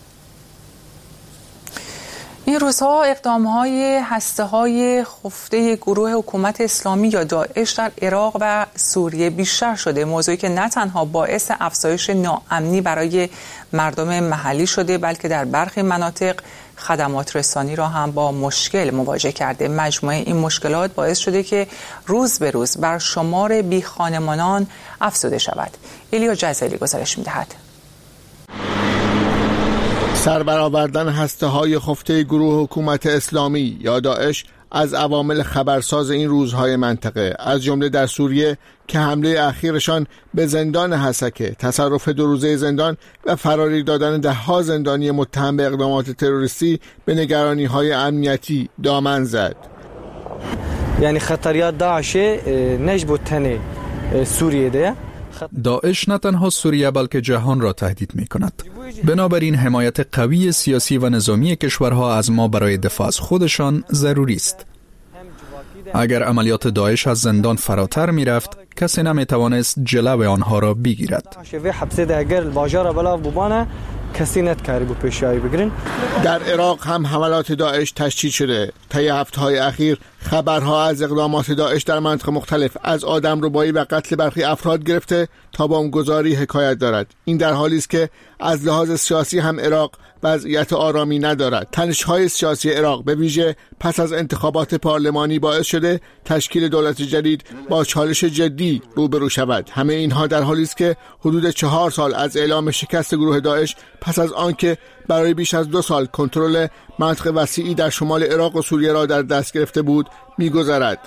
این روزها اقدام‌های هسته‌های خفته گروه حکومت اسلامی یا داعش در عراق و سوریه بیشتر شده، موضوعی که نه تنها باعث افزایش ناامنی برای مردم محلی شده بلکه در برخی مناطق خدمات رسانی را هم با مشکل مواجه کرده. مجموعه این مشکلات باعث شده که روز به روز بر شمار بیخانمانان افزوده شود. ایلیا جزالی گزارش می‌دهد. سربرآوردن هسته‌های خفته گروه حکومت اسلامی یا داعش از عوامل خبرساز این روزهای منطقه، از جمله در سوریه که حمله اخیرشان به زندان حسکه، تصرف 2 روزه زندان و فراری دادن 10 زندانی متهم به اقدامات تروریستی به نگرانی‌های امنیتی دامن زد. یعنی خطریات داعش نجبو تنه سوریه ده. داعش نه تنها سوریه بلکه جهان را تهدید می کند. بنابراین حمایت قوی سیاسی و نظامی کشورها از ما برای دفاع از خودشان ضروری است. اگر عملیات داعش از زندان فراتر می رفت، کسی نمی توانست جلو آنها را بگیرد. در عراق هم حملات داعش تشدید شده. طی هفته‌های اخیر خبرها از اقدامات داعش در مناطق مختلف از آدمربایی و قتل برخی افراد گرفته تا بمبگذاری حکایت دارد. این در حالی است که از لحاظ سیاسی هم عراق وضعیت آرامی ندارد. تنش‌های سیاسی عراق به ویژه پس از انتخابات پارلمانی باعث شده تشکیل دولت جدید با چالش جدی روبرو شود. همه اینها در حالی است که حدود 4 سال از اعلام شکست گروه داعش پس از آنکه برای بیش از 2 سال کنترل مناطق وسیعی در شمال عراق و سوریه را در دست گرفته بود می‌گذرد.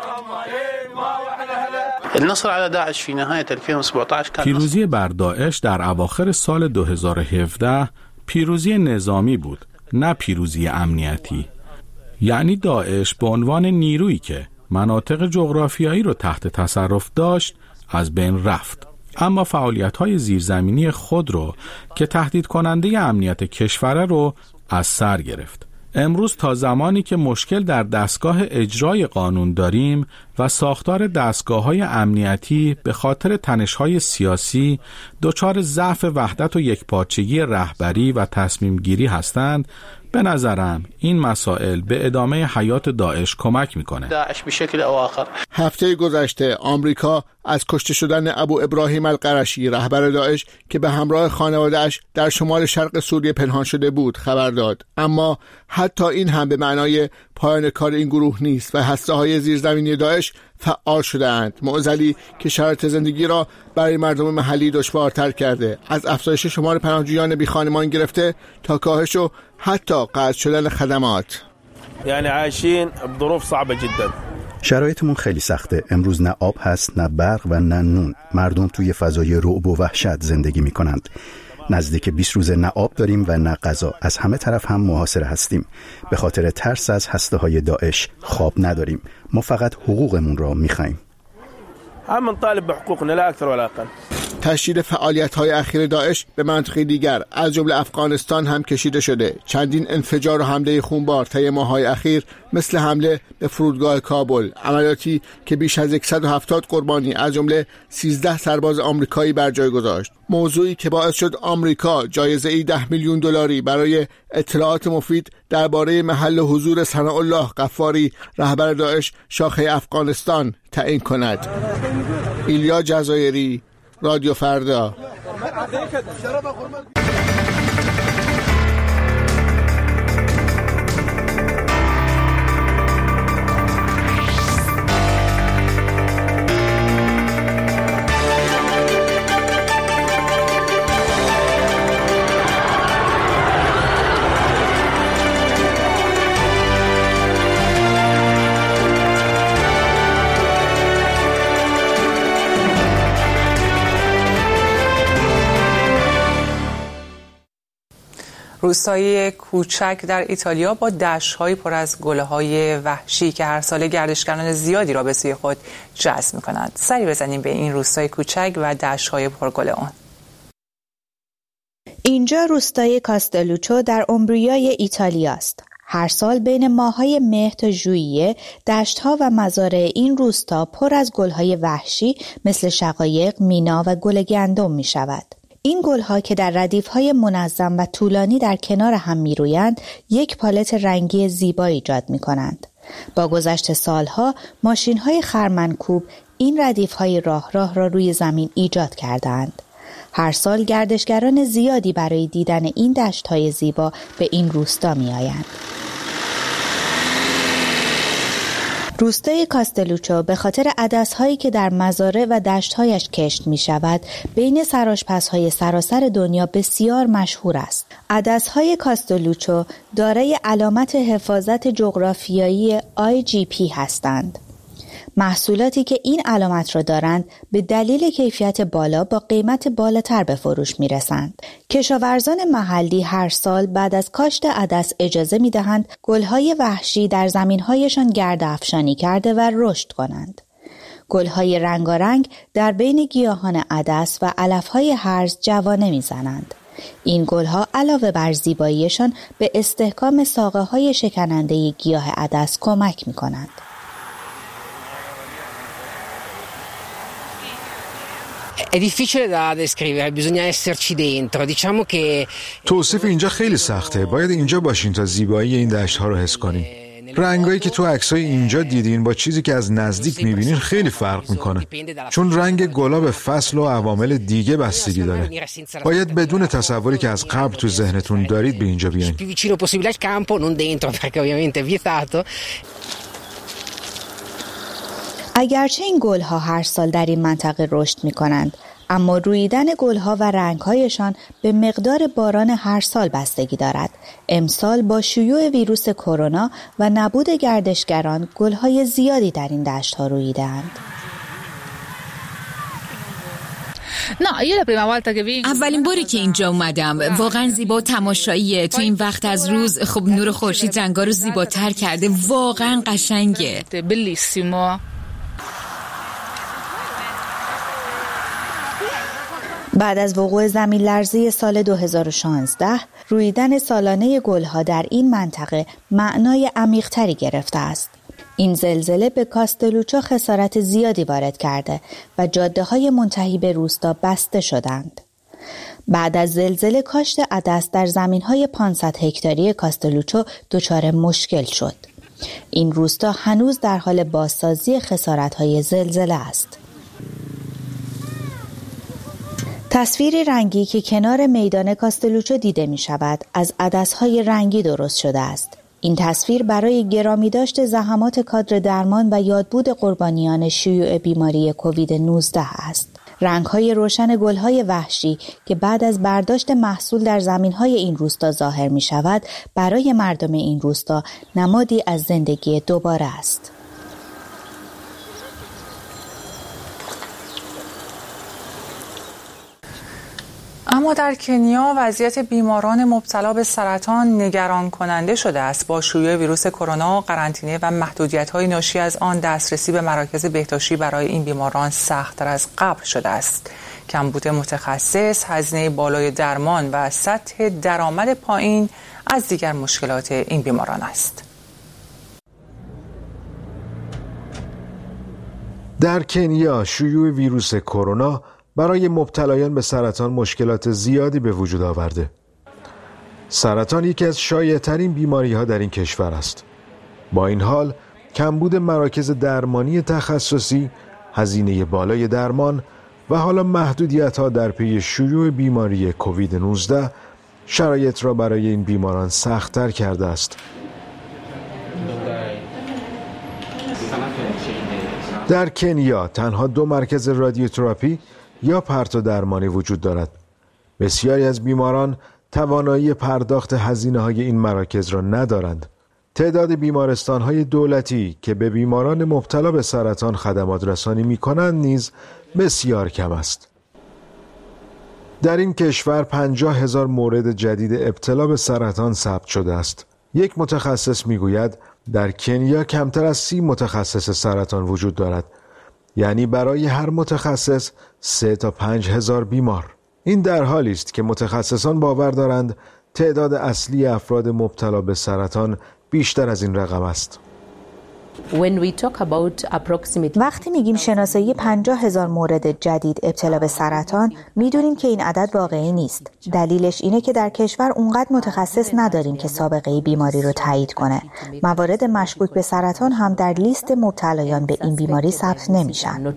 پیروزی بر داعش در اواخر سال 2017 پیروزی نظامی بود، نه پیروزی امنیتی. یعنی داعش به عنوان نیرویی که مناطق جغرافیایی رو تحت تصرف داشت از بین رفت، اما فعالیت‌های زیرزمینی خود رو که تهدید کننده امنیت کشور رو از سر گرفت. امروز تا زمانی که مشکل در دستگاه اجرای قانون داریم و ساختار دستگاه‌های امنیتی به خاطر تنش‌های سیاسی دچار ضعف وحدت و یکپارچگی رهبری و تصمیم گیری هستند، به نظرم این مسائل به ادامه حیات داعش کمک میکنه. هفته گذشته آمریکا از کشته شدن ابو ابراهیم القرشی رهبر داعش که به همراه خانواده‌اش در شمال شرق سوریه پنهان شده بود خبر داد. اما حتی این هم به معنای پایان کار این گروه نیست و هسته‌های زیرزمینی داعش فعال شده‌اند. معضلی که شرایط زندگی را برای مردم محلی دشوارتر کرده، از افزایش شمار پناهجویان بی خانمان گرفته تا کاهش و حتی قطع شدن خدمات. یعنی عايشين بظروف صعبه جدا. شرایطمون خیلی سخته. امروز نه آب هست، نه برق و نه نون. مردم توی فضای رعب و وحشت زندگی می‌کنند. نزدیک 20 روزه نه آب داریم و نه غذا. از همه طرف هم محاصره هستیم. به خاطر ترس از هسته‌های داعش خواب نداریم. ما فقط حقوقمون را می‌خوایم. هم نطالب بحقوقنا لا اكثر ولا اقل. تشدید فعالیت‌های اخیر داعش به مناطق دیگر از جمله افغانستان هم کشیده شده. چندین انفجار و حمله خونبار طی ماه‌های اخیر مثل حمله به فرودگاه کابل، عملیاتی که بیش از 170 قربانی از جمله 13 سرباز آمریکایی بر جای گذاشت. موضوعی که باعث شد آمریکا جایزه‌ای $10 میلیون برای اطلاعات مفید درباره محل حضور ثناءالله غفاری رهبر داعش شاخه افغانستان تعیین کند. ایلیا جزایری، رادیو فردا. روستایی کوچک در ایتالیا با دشت‌های پر از گله‌های وحشی که هر سال گردشگران زیادی را به سوی خود جذب می‌کنند. سری بزنیم به این روستای کوچک و دشت‌های پرگل آن. اینجا روستای کاستلوچو در اومبریای ایتالیا است. هر سال بین ماه‌های مهر تا ژوئیه دشت‌ها و مزارع این روستا پر از گل‌های وحشی مثل شقایق، مینا و گل گندم می‌شود. این گل‌ها که در ردیف‌های منظم و طولانی در کنار هم می‌رویند، یک پالت رنگی زیبا ایجاد می‌کنند. با گذشت سالها، ماشین‌های خرمنکوب این ردیف‌های راه را روی زمین ایجاد کردند. هر سال گردشگران زیادی برای دیدن این دشت‌های زیبا به این روستا می‌آیند. روستای کاستلوچو به خاطر عدس‌هایی که در مزارع و دشت‌هایش کشت می‌شود، بین سرآشپزهای سراسر دنیا بسیار مشهور است. عدس‌های کاستلوچو دارای علامت حفاظت جغرافیایی IGP هستند. محصولاتی که این علامت را دارند به دلیل کیفیت بالا با قیمت بالاتر به فروش می‌رسند. کشاورزان محلی هر سال بعد از کاشت عدس اجازه می‌دهند گل‌های وحشی در زمین‌هایشان گرد افشانی کرده و رشد کنند. گل‌های رنگارنگ در بین گیاهان عدس و علف‌های هرز جوانه می‌زنند. این گل‌ها علاوه بر زیباییشان به استحکام ساقه‌های شکننده گیاه عدس کمک می‌کنند. È difficile da descrivere, bisogna esserci dentro. Diciamo che توصیف اینجا خیلی سخته. باید اینجا باشین تا زیبایی این دشت‌ها رو حس کنین. رنگایی که تو عکسای اینجا دیدین با چیزی که از نزدیک می‌بینین خیلی فرق می‌کنه. چون رنگ گل‌ها به فصل و عوامل دیگه بستگی داره. باید بدون تصوری که از قبل تو ذهنتون دارید به اینجا بیاین. più vicino possibile al campo, non dentro perché ovviamente è vietato. اگرچه این گل‌ها هر سال در این منطقه رشد می‌کنند، اما رویدن گل‌ها و رنگ‌هایشان به مقدار باران هر سال بستگی دارد. امسال با شیوع ویروس کرونا و نبود گردشگران، گل‌های زیادی در این دشت‌ها رویده‌اند. اولین باری که اینجا اومدم واقعا زیبا و تماشاییه. تو این وقت از روز خب نور خورشید رنگا رو زیباتر کرده، واقعا قشنگه. بعد از وقوع زمین لرزه سال 2016 رویدن سالانه گلها در این منطقه معنای عمیق‌تری گرفته است. این زلزله به کاستلوچو خسارت زیادی وارد کرده و جاده‌های منتهی به روستا بسته شدند. بعد از زلزله کاشت عدس در زمین‌های 500 هکتاری کاستلوچو دچار مشکل شد. این روستا هنوز در حال بازسازی خسارت‌های زلزله است. روستای تصویری رنگی که کنار میدان کاستلوچو دیده می شود از عدس‌های رنگی درست شده است. این تصویر برای گرامی داشت زحمات کادر درمان و یادبود قربانیان شیوع بیماری کووید 19 است. رنگ‌های روشن گل‌های وحشی که بعد از برداشت محصول در زمین‌های این روستا ظاهر می شود برای مردم این روستا نمادی از زندگی دوباره است. اما در کنیا وضعیت بیماران مبتلا به سرطان نگران کننده شده است. با شیوع ویروس کرونا، قرنطینه و محدودیت‌های ناشی از آن دسترسی به مراکز بهداشتی برای این بیماران سخت‌تر از قبل شده است. کمبود متخصص، هزینه بالای درمان و سطح درآمد پایین از دیگر مشکلات این بیماران است. در کنیا شیوع ویروس کرونا برای مبتلایان به سرطان مشکلات زیادی به وجود آورده. سرطان یکی از شایع‌ترین بیماری‌ها در این کشور است. با این حال، کمبود مراکز درمانی تخصصی، هزینه بالای درمان و حالا محدودیت‌ها در پی شیوع بیماری کووید 19 شرایط را برای این بیماران سخت‌تر کرده است. در کنیا تنها 2 مرکز رادیوتراپی یا پرتو درمانی وجود دارد. بسیاری از بیماران توانایی پرداخت هزینه‌های این مراکز را ندارند. تعداد بیمارستان‌های دولتی که به بیماران مبتلا به سرطان خدمات رسانی می‌کنند نیز بسیار کم است. در این کشور 50,000 مورد جدید ابتلا به سرطان ثبت شده است. یک متخصص می‌گوید در کنیا کمتر از 30 متخصص سرطان وجود دارد. یعنی برای هر متخصص 3 تا 5,000 بیمار. این در حالی است که متخصصان باور دارند تعداد اصلی افراد مبتلا به سرطان بیشتر از این رقم است. وقتی میگیم شناسایی 50,000 مورد جدید ابتلا به سرطان، میدونیم که این عدد واقعی نیست. دلیلش اینه که در کشور اونقدر متخصص نداریم که سابقه بیماری رو تایید کنه. موارد مشکوک به سرطان هم در لیست مبتلایان به این بیماری ثبت نمیشن.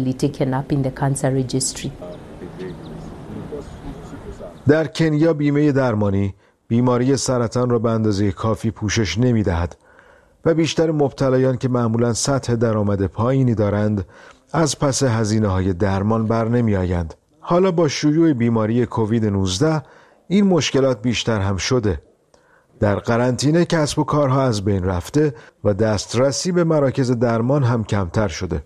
در کنیا بیمه درمانی بیماری سرطان را به اندازه کافی پوشش نمیدهد و بیشتر مبتلایان که معمولاً سطح درآمد پایینی دارند از پس هزینه‌های درمان بر نمی‌آیند. حالا با شیوع بیماری کووید 19 این مشکلات بیشتر هم شده. در قرنطینه کسب و کارها از بین رفته و دسترسی به مراکز درمان هم کمتر شده.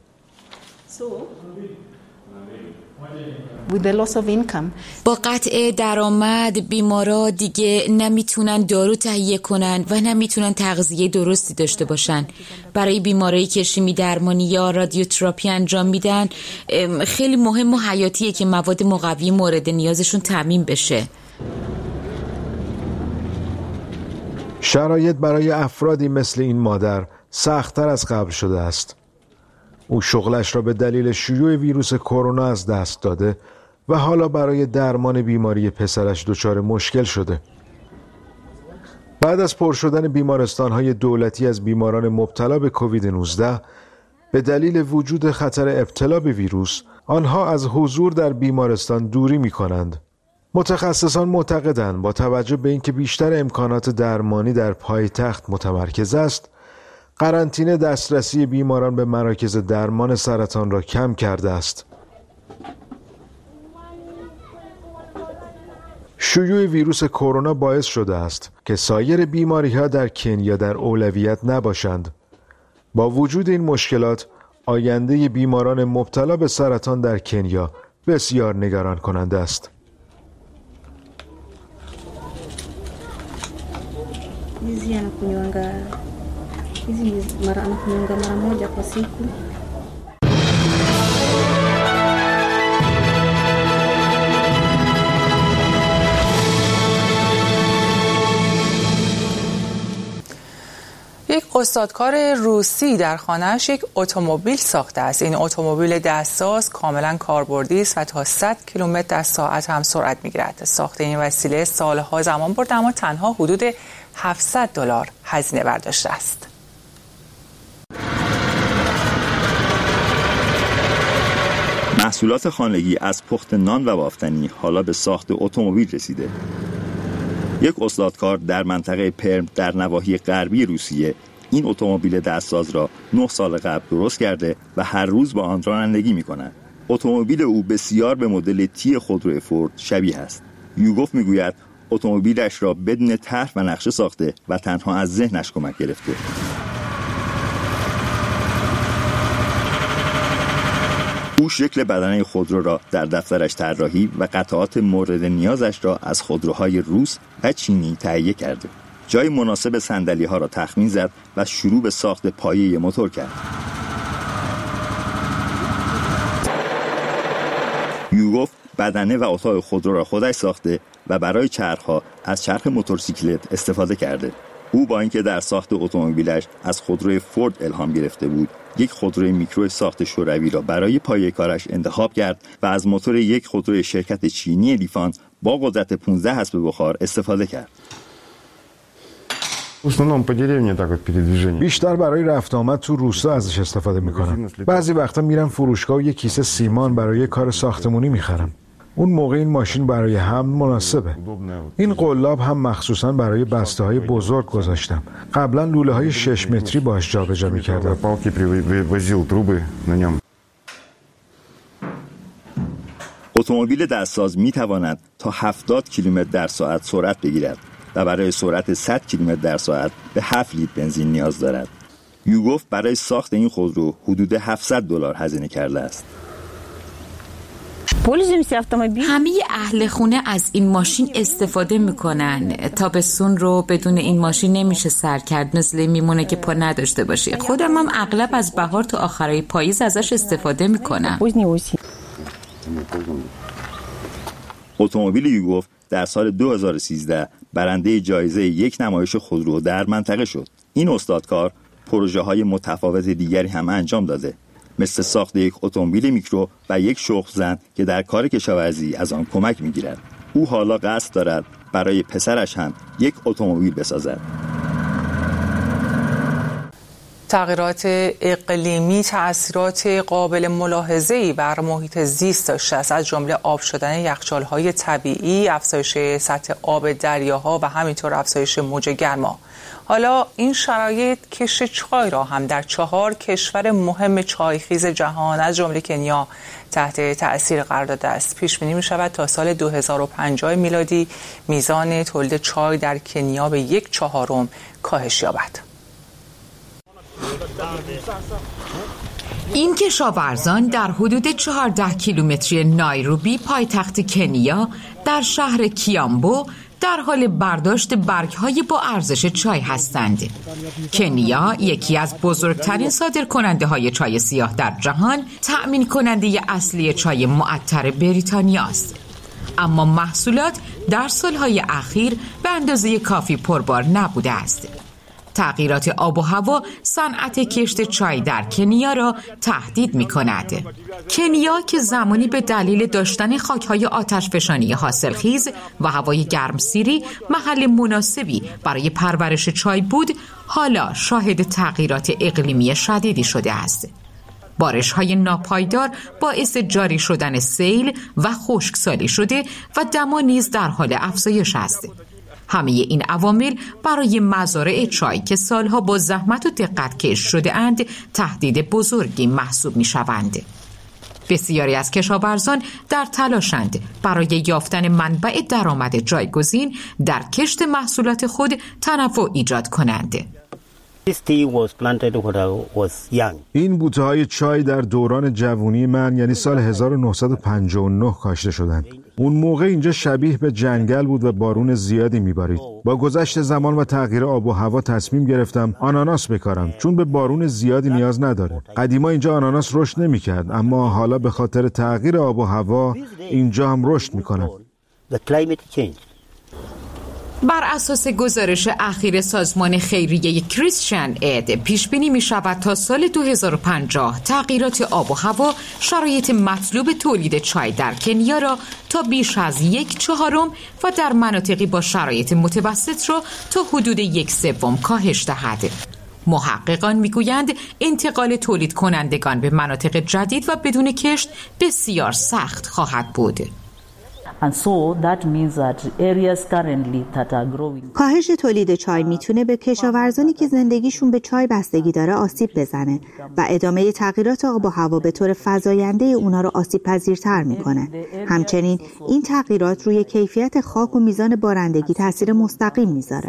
با قطع درآمد بیمارا دیگه نمیتونن دارو تهیه کنن و نمیتونن تغذیه درستی داشته باشن. برای بیمارایی که شیمی درمانی یا رادیوتراپی انجام میدن خیلی مهم و حیاتیه که مواد مقوی مورد نیازشون تامین بشه. شرایط برای افرادی مثل این مادر سخت‌تر از قبل شده است. او شغلش را به دلیل شیوع ویروس کرونا از دست داده و حالا برای درمان بیماری پسرش دچار مشکل شده. بعد از پر شدن بیمارستان‌های دولتی از بیماران مبتلا به کووید 19 به دلیل وجود خطر ابتلا به ویروس، آنها از حضور در بیمارستان دوری می‌کنند. متخصصان معتقدند با توجه به اینکه بیشتر امکانات درمانی در پایتخت متمرکز است، قرنطینه دسترسی بیماران به مراکز درمان سرطان را کم کرده است. شیوع ویروس کرونا باعث شده است که سایر بیماری‌ها در کنیا در اولویت نباشند. با وجود این مشکلات، آینده بیماران مبتلا به سرطان در کنیا بسیار نگران کننده است. یک استادکار روسی در خانه‌اش یک اتومبیل ساخته است. این اتومبیل دستساز کاملا کاربردی است و تا 100 کیلومتر در ساعت هم سرعت می‌گیرد. ساخت این وسیله سالها زمان برده اما تنها حدود $700 هزینه برداشته است. محصولات خانگی از پخت نان و بافتنی حالا به ساخت اتومبیل رسیده. یک استادکار در منطقه پرم در نواحی غربی روسیه این اتومبیل دستساز را 9 سال قبل درست کرده و هر روز با آن رانندگی می‌کند. اتومبیل او بسیار به مدل تی خودرو فورد شبیه است. یوگوف میگوید اتومبیلش را بدون طرح و نقشه ساخته و تنها از ذهنش کمک گرفته. او شکل بدنه خودرو را در دفترش طراحی و قطعات مورد نیازش را از خودروهای روس و چینی تهیه کرده. جای مناسب صندلی‌ها را تخمین زد و شروع به ساخت پایه موتور کرد. یوگوف بدنه و اتاق خودرو را خودش ساخته و برای چرخ‌ها از چرخ موتورسیکلت استفاده کرده. او با اینکه در ساخت اتومبیلش از خودروی فورد الهام گرفته بود، یک خودروی میکرو ساخت شوروی را برای پایه کارش انتخاب کرد و از موتور یک خودروی شرکت چینی لیفان با قدرت 15 حسب بخار استفاده کرد. بیشتر برای رفت آمد تو روستا ازش استفاده میکنم. بعضی وقتا میرم فروشگاه و یک کیسه سیمان برای کار ساختمونی میخرم. اون موقع این ماشین برای حمل مناسبه. این قلاب هم مخصوصا برای بسته های بزرگ گذاشتم. قبلا لوله های 6 متری باش جابجا میکردم. اتومبیل دستساز میتواند تا 70 کیلومتر در ساعت سرعت بگیرد و برای سرعت 100 کیلومتر در ساعت به 7 لیتر بنزین نیاز دارد. یوگوف برای ساخت این خودرو حدود $700 هزینه کرده است. همه اهل خونه از این ماشین استفاده میکنن. تابستون رو بدون این ماشین نمیشه سر کرد، مثل میمونه که پا نداشته باشه. خودم هم اغلب از بهار تا آخرای پاییز ازش استفاده میکنم. اتومبیل یوگوف در سال 2013 برنده جایزه یک نمایش خودرو در منطقه شد. این استادکار پروژه های متفاوت دیگری هم انجام داده، مثل ساخت یک اتومبیل میکرو و یک شغل زن که در کار کشاورزی از آن کمک میگیرد. او حالا قصد دارد برای پسرش هم یک اتومبیل بسازد. تغییرات اقلیمی تأثیرات قابل ملاحظه‌ای بر محیط زیست داشته است، از جمله آب شدن یخچال‌های طبیعی، افزایش سطح آب دریاها و همینطور افزایش موج گرما. حالا این شرایط کشت چای را هم در 4 کشور مهم چایخیز جهان از جمله کنیا تحت تأثیر قرار داده است. پیش بینی می‌شود تا سال 2050 میلادی میزان تولید چای در کنیا به 1/4 کاهش یابد. این کشاورزان در حدود 14 کیلومتری نایروبی پایتخت کنیا در شهر کیامبو در حال برداشت برگ‌های با ارزش چای هستند. کنیا یکی از بزرگترین صادرکننده‌های چای سیاه در جهان، تأمین کننده اصلی چای معطر بریتانیا است. اما محصولات در سالهای اخیر به اندازه کافی پربار نبوده است. تغییرات آب و هوا صنعت کشت چای در کنیا را تهدید می کند. کنیا که زمانی به دلیل داشتن خاک‌های آتشفشانی حاصلخیز و هوای گرمسیری محل مناسبی برای پرورش چای بود، حالا شاهد تغییرات اقلیمی شدیدی شده است. بارش‌های ناپایدار باعث جاری شدن سیل و خشکسالی شده و دما نیز در حال افزایش است. همه این عوامل برای مزارع چای که سالها با زحمت و دقت کشت شده اند تهدید بزرگی محسوب می شوند. بسیاری از کشاورزان در تلاشند برای یافتن منبع درآمد جایگزین در کشت محصولات خود تنوع ایجاد کنند. این بوته‌های چای در دوران جوانی من یعنی سال 1959 کاشته شدند. اون موقع اینجا شبیه به جنگل بود و بارون زیادی میبارید. با گذشت زمان و تغییر آب و هوا تصمیم گرفتم آناناس بکارم، چون به بارون زیادی نیاز نداره. قدیما اینجا آناناس رشد نمیکرد، اما حالا به خاطر تغییر آب و هوا اینجا هم رشد میکنه. بر اساس گزارش اخیر سازمان خیریه کریستین اید پیش بینی می شود تا سال 2050 تغییرات آب و هوا شرایط مطلوب تولید چای در کنیا را تا بیش از 1/4 و در مناطقی با شرایط متوسط را تا حدود 1/3 کاهش دهد. محققان میگویند انتقال تولید کنندگان به مناطق جدید و بدون کشت بسیار سخت خواهد بود. کاهش تولید چای میتونه به کشاورزانی که زندگیشون به چای بستگی داره آسیب بزنه و ادامه تغییرات آب و هوا به طور فزاینده اونا رو آسیب پذیرتر میکنه. همچنین این تغییرات روی کیفیت خاک و میزان بارندگی تاثیر مستقیم میذاره.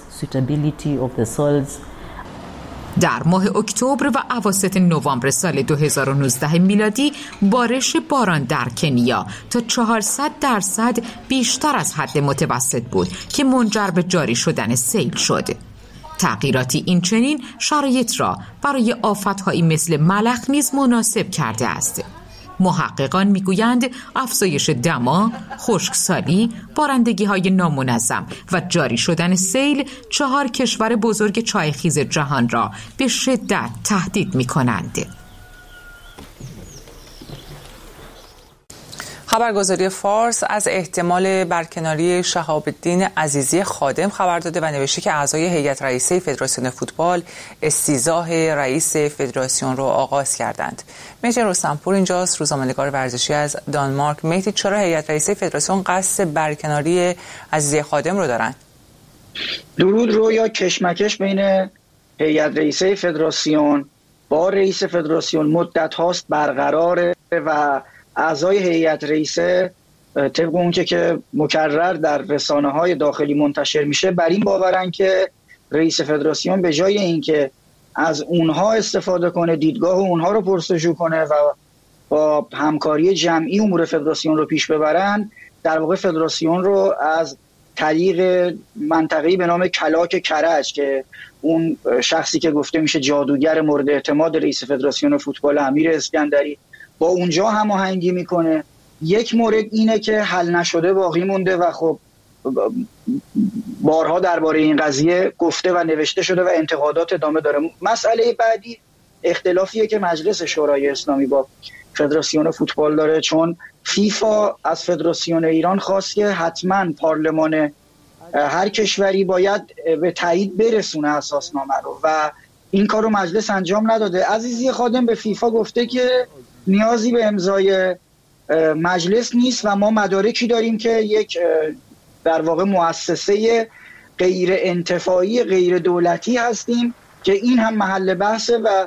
در ماه اکتبر و اواسط نوامبر سال 2019 میلادی بارش باران در کنیا تا 400% بیشتر از حد متوسط بود که منجر به جاری شدن سیل شد. تغییراتی این چنین شرایط را برای آفت‌هایی مثل ملخ نیز مناسب کرده است. محققان میگویند افزایش دما، خشکسالی، بارندگی‌های نامنظم و جاری شدن سیل 4 کشور بزرگ چایخیز جهان را به شدت تهدید می‌کنند. خبرگزاری فارس از احتمال برکناری شهاب الدین عزیزی خادم خبر داده و نوشته که اعضای هیئت رئیسه فدراسیون فوتبال استیضاح رئیس فدراسیون را آغاز کردند. مهدی رستمپور اینجاست، روزنامه‌نگار ورزشی از دانمارک. مهدی، چرا هیئت رئیسه فدراسیون قصد برکناری عزیزی خادم رو دارن؟ درود رو یا کشمکش بین هیئت رئیسه فدراسیون با رئیس فدراسیون مدت هاست برقراره و اعضای هیئت رئیسه طبق اون که مکرر در رسانه‌های داخلی منتشر میشه بر این باورن که رئیس فدراسیون به جای اینکه از اونها استفاده کنه، دیدگاه اونها رو پرسجو کنه و با همکاری جمعی امور فدراسیون رو پیش ببرن، در واقع فدراسیون رو از طریق منطقه‌ای به نام کلاک کرج که اون شخصی که گفته میشه جادوگر مورد اعتماد رئیس فدراسیون فوتبال امیر اسکندری با اونجا هماهنگی میکنه. یک مورد اینه که حل نشده باقی مونده و خب بارها درباره این قضیه گفته و نوشته شده و انتقادات ادامه داره. مسئله بعدی اختلافیه که مجلس شورای اسلامی با فدراسیون فوتبال داره، چون فیفا از فدراسیون ایران خواست که حتما پارلمان هر کشوری باید به تایید برسونه اساسنامه رو و این کار رو مجلس انجام نداده. عزیزی خادم به فیفا گفته که نیازی به امضای مجلس نیست و ما مدارکی داریم که یک در واقع مؤسسه غیر انتفاعی غیر دولتی هستیم که این هم محل بحثه و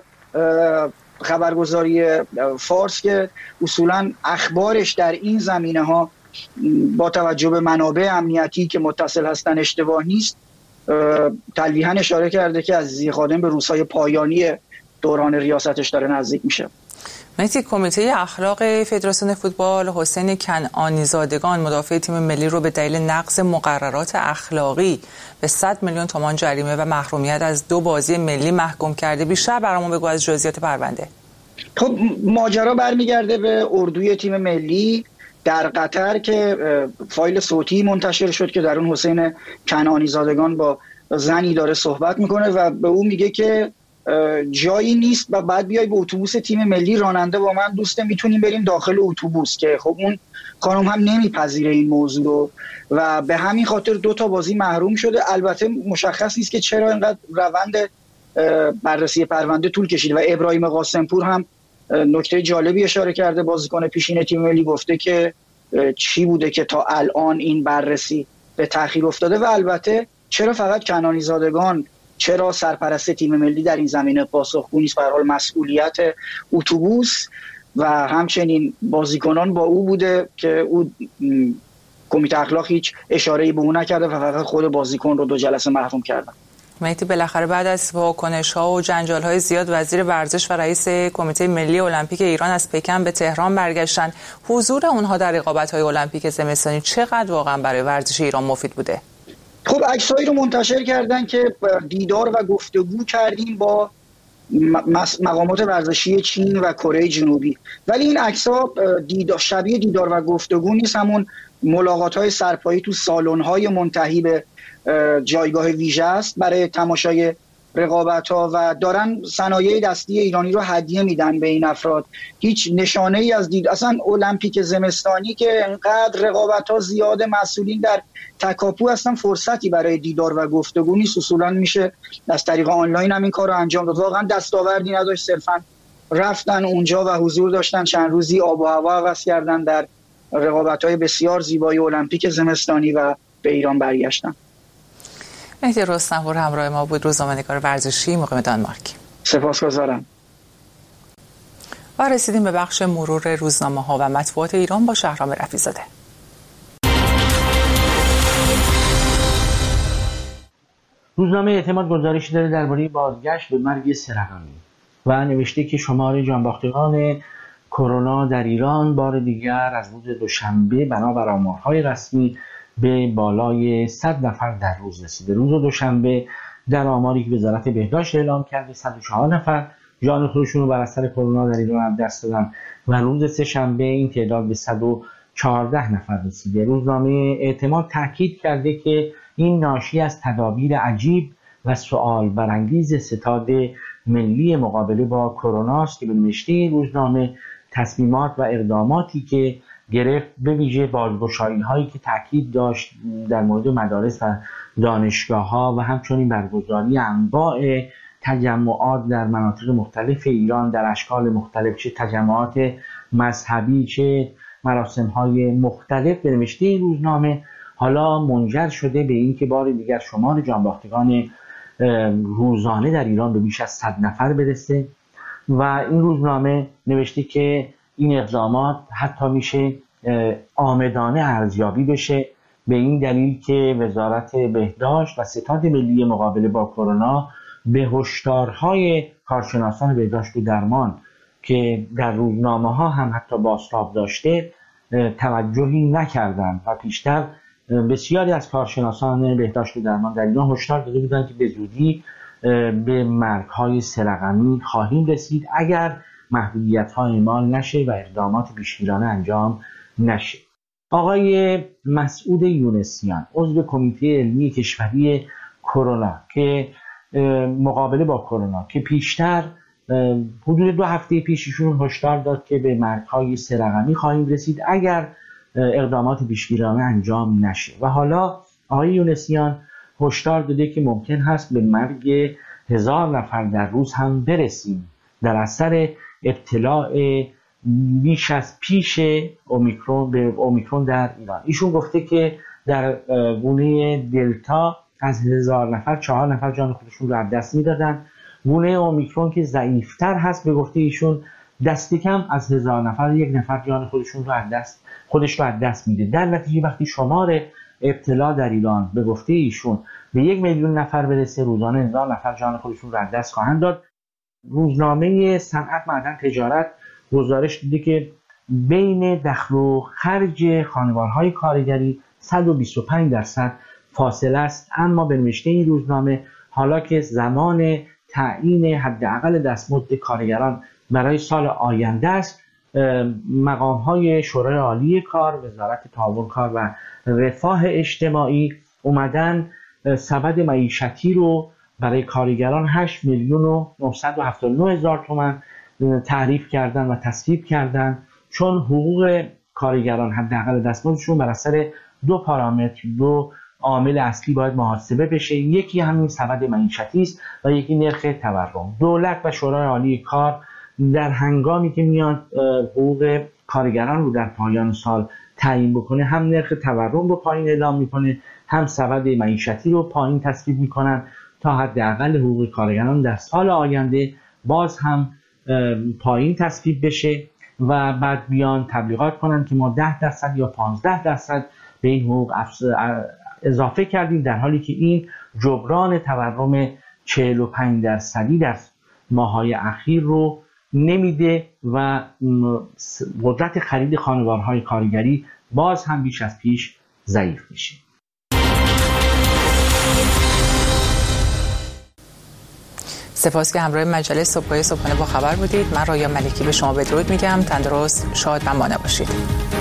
خبرگزاری فارس که اصولا اخبارش در این زمینه ها با توجه به منابع امنیتی که متصل هستن اشتباه نیست، تلویحاً اشاره کرده که عزیزی خادم به روزهای پایانی دوران ریاستش داره نزدیک میشه. مهدی، کمیته اخلاق فدراسیون فوتبال حسین کنعانی زادگان مدافع تیم ملی رو به دلیل نقض مقررات اخلاقی به 100 میلیون تومان جریمه و محرومیت از 2 بازی ملی محکوم کرده. بیشتر برامون بگو از جزئیات پرونده. خب ماجرا برمیگرده به اردوی تیم ملی در قطر که فایل صوتی منتشر شد که در اون حسین کنعانی زادگان با زنی داره صحبت میکنه و به اون میگه که جایی نیست و بعد بیای به اتوبوس تیم ملی، راننده با من دوسته، میتونیم بریم داخل اتوبوس، که خب اون خانم هم نمیپذیره این موضوع رو و به همین خاطر 2 تا بازی محروم شده. البته مشخص نیست که چرا اینقدر روند بررسی پرونده طول کشید و ابراهیم قاسمپور هم نکته جالبی اشاره کرده، بازیکن پیشین تیم ملی، گفته که چی بوده که تا الان این بررسی به تأخیر افتاده و البته چرا فقط کنعانی زادگان، چرا سرپرست تیم ملی در این زمینه پاسخگو نیست؟ به هر حال مسئولیت اتوبوس و همچنین بازیکنان با او بوده که او کمیته اخلاق هیچ اشاره‌ای به او نکرده و فقط خود بازیکن رو 2 جلسه محروم کردن. مهدی، بالاخره بعد از واکنش‌ها و جنجال‌های زیاد وزیر ورزش و رئیس کمیته ملی المپیک ایران از پکن به تهران برگشتن. حضور اونها در رقابت‌های المپیک زمستانی چقدر واقعا برای ورزش ایران مفید بوده؟ خب عکسایی رو منتشر کردن که دیدار و گفتگو کردیم با مقامات ورزشی چین و کره جنوبی، ولی این عکس‌ها شبیه دیدار و گفتگو نیست، همون ملاقات‌های سرپایی تو سالن‌های منتهی به جایگاه ویژه است برای تماشای رقابت‌ها و دارن صنایع دستی ایرانی رو هدیه میدن به این افراد. هیچ نشانه ای از اصلا المپیک زمستانی که انقدر رقابت‌ها زیاد، مسئولین در تکاپو هستن، فرصتی برای دیدار و گفتگو نیست. اصولا میشه از طریق آنلاین هم این کار رو انجام داد. واقعا دستاوردی نداشت، صرفا رفتن اونجا و حضور داشتن، چند روزی آب و هوا عوض کردن در رقابت‌های بسیار زیبای المپیک زمستانی و به ایران برگشتن. مهدی رستمپور همراه ما بود، روزنامه‌نگار ورزشی مقیم دانمارک. سپاسگزارم. و رسیدیم به بخش مرور روزنامه‌ها و مطبوعات ایران با شهرام رفیع‌زاده. روزنامه اعتماد گزارشی داره درباره بازگشت به مرگ سرقمی و نوشته که شمار جانباختگان کرونا در ایران بار دیگر از روز دوشنبه بنابر آمارهای رسمی به بالای 100 نفر در روز رسیده. روز دوشنبه در آماری که وزارت بهداشت اعلام کرده 104 نفر جان خودشون رو بر اثر کرونا در ایران از دست دادن و روز سه‌شنبه این تعداد به 114 نفر رسیده. روزنامه اعتماد تاکید کرده که این ناشی از تدابیر عجیب و سوال برانگیز ستاد ملی مقابله با کرونا است که به نوشته روزنامه تصمیمات و اقداماتی که گرفت، به ویژه بازگشایی هایی که تاکید داشت در مورد مدارس و دانشگاه ها و همچنین برگزاری انواع تجمعات در مناطق مختلف ایران در اشکال مختلف، چه تجمعات مذهبی چه مراسم های مختلف، به نوشته این روزنامه حالا منجر شده به این که بار دیگر شمار جانباختگان روزانه در ایران به بیش از 100 نفر برسه و این روزنامه نوشته که این اقدامات حتی میشه عامدانه ارزیابی بشه به این دلیل که وزارت بهداشت و ستاد ملی مقابله با کرونا به هشدارهای کارشناسان بهداشت و درمان که در روزنامه ها هم حتی بازتاب داشته توجهی نکردند و پیشتر بسیاری از کارشناسان بهداشت و درمان در ایران هشدار داده بودند که به زودی به مرگ‌های سه‌رقمی خواهیم رسید اگر محدودیت‌ها اعمال نشه و اقدامات پیشگیرانه انجام نشه. آقای مسعود یونسیان عضو کمیته علمی کشوری کرونا که مقابله با کرونا که پیشتر حدود 2 هفته پیششون هشدار داد که به مرگ‌های سه‌رقمی خواهیم رسید اگر اقدامات پیشگیرانه انجام نشه و حالا آقای یونسیان هشدار داده که ممکن هست به مرگ 1000 نفر در روز هم برسیم در اثر ابتلاع بیش از پیش اومیکرون در ایران. ایشون گفته که در گونه دلتا از 1000 نفر 4 نفر جان خودشون رو از دست میدادن. گونه اومیکرون که ضعیفتر هست به گفته ایشون دست کم از 1000 نفر 1 نفر جان خودش رو از دست میده. در نتیجه وقتی شمار ابتلا در ایران به گفته ایشون به 1 میلیون نفر برسه، روزانه 1000 نفر جان خودشون رو از دست خواهند داد. روزنامه صنعت معدن تجارت گزارش دیده که بین دخل و خرج خانوارهای کارگری 125% فاصله است، اما به نوشته این روزنامه حالا که زمان تعیین حداقل دستمزد کارگران برای سال آینده است، مقام‌های شورای عالی کار، وزارت تعاون کار و رفاه اجتماعی اومدن سبد معیشتی رو برای کارگران 8,979,000 تومان تعریف کردن و تصویب کردن، چون حقوق کارگران حداقل دستمزدشون بر اثر 2 پارامتر، 2 عامل اصلی باید محاسبه بشه. یکی همین سبد معیشتی است و یکی نرخ تورم. دولت و شورای عالی کار در هنگامی که میاد حقوق کارگران رو در پایان سال تعیین بکنه، هم نرخ تورم رو پایین اعلام میکنه، هم سبد معیشتی رو پایین تصویب میکنن تا حداقل حقوق کارگران در سال آینده باز هم پایین تصویب بشه و بعد بیان تبلیغات کنن که ما 10% یا 15% به این حقوق اضافه کردیم، در حالی که این جبران تورم 45% در ماه‌های اخیر رو نمیده و قدرت خرید خانوارهای کارگری باز هم بیش از پیش ضعیف میشه. سپاس که همراه مجله صبحگاهی صبحانه با خبر بودید. من رایا ملکی به شما بدرود میگم. تندرست، شاد و مانده باشید.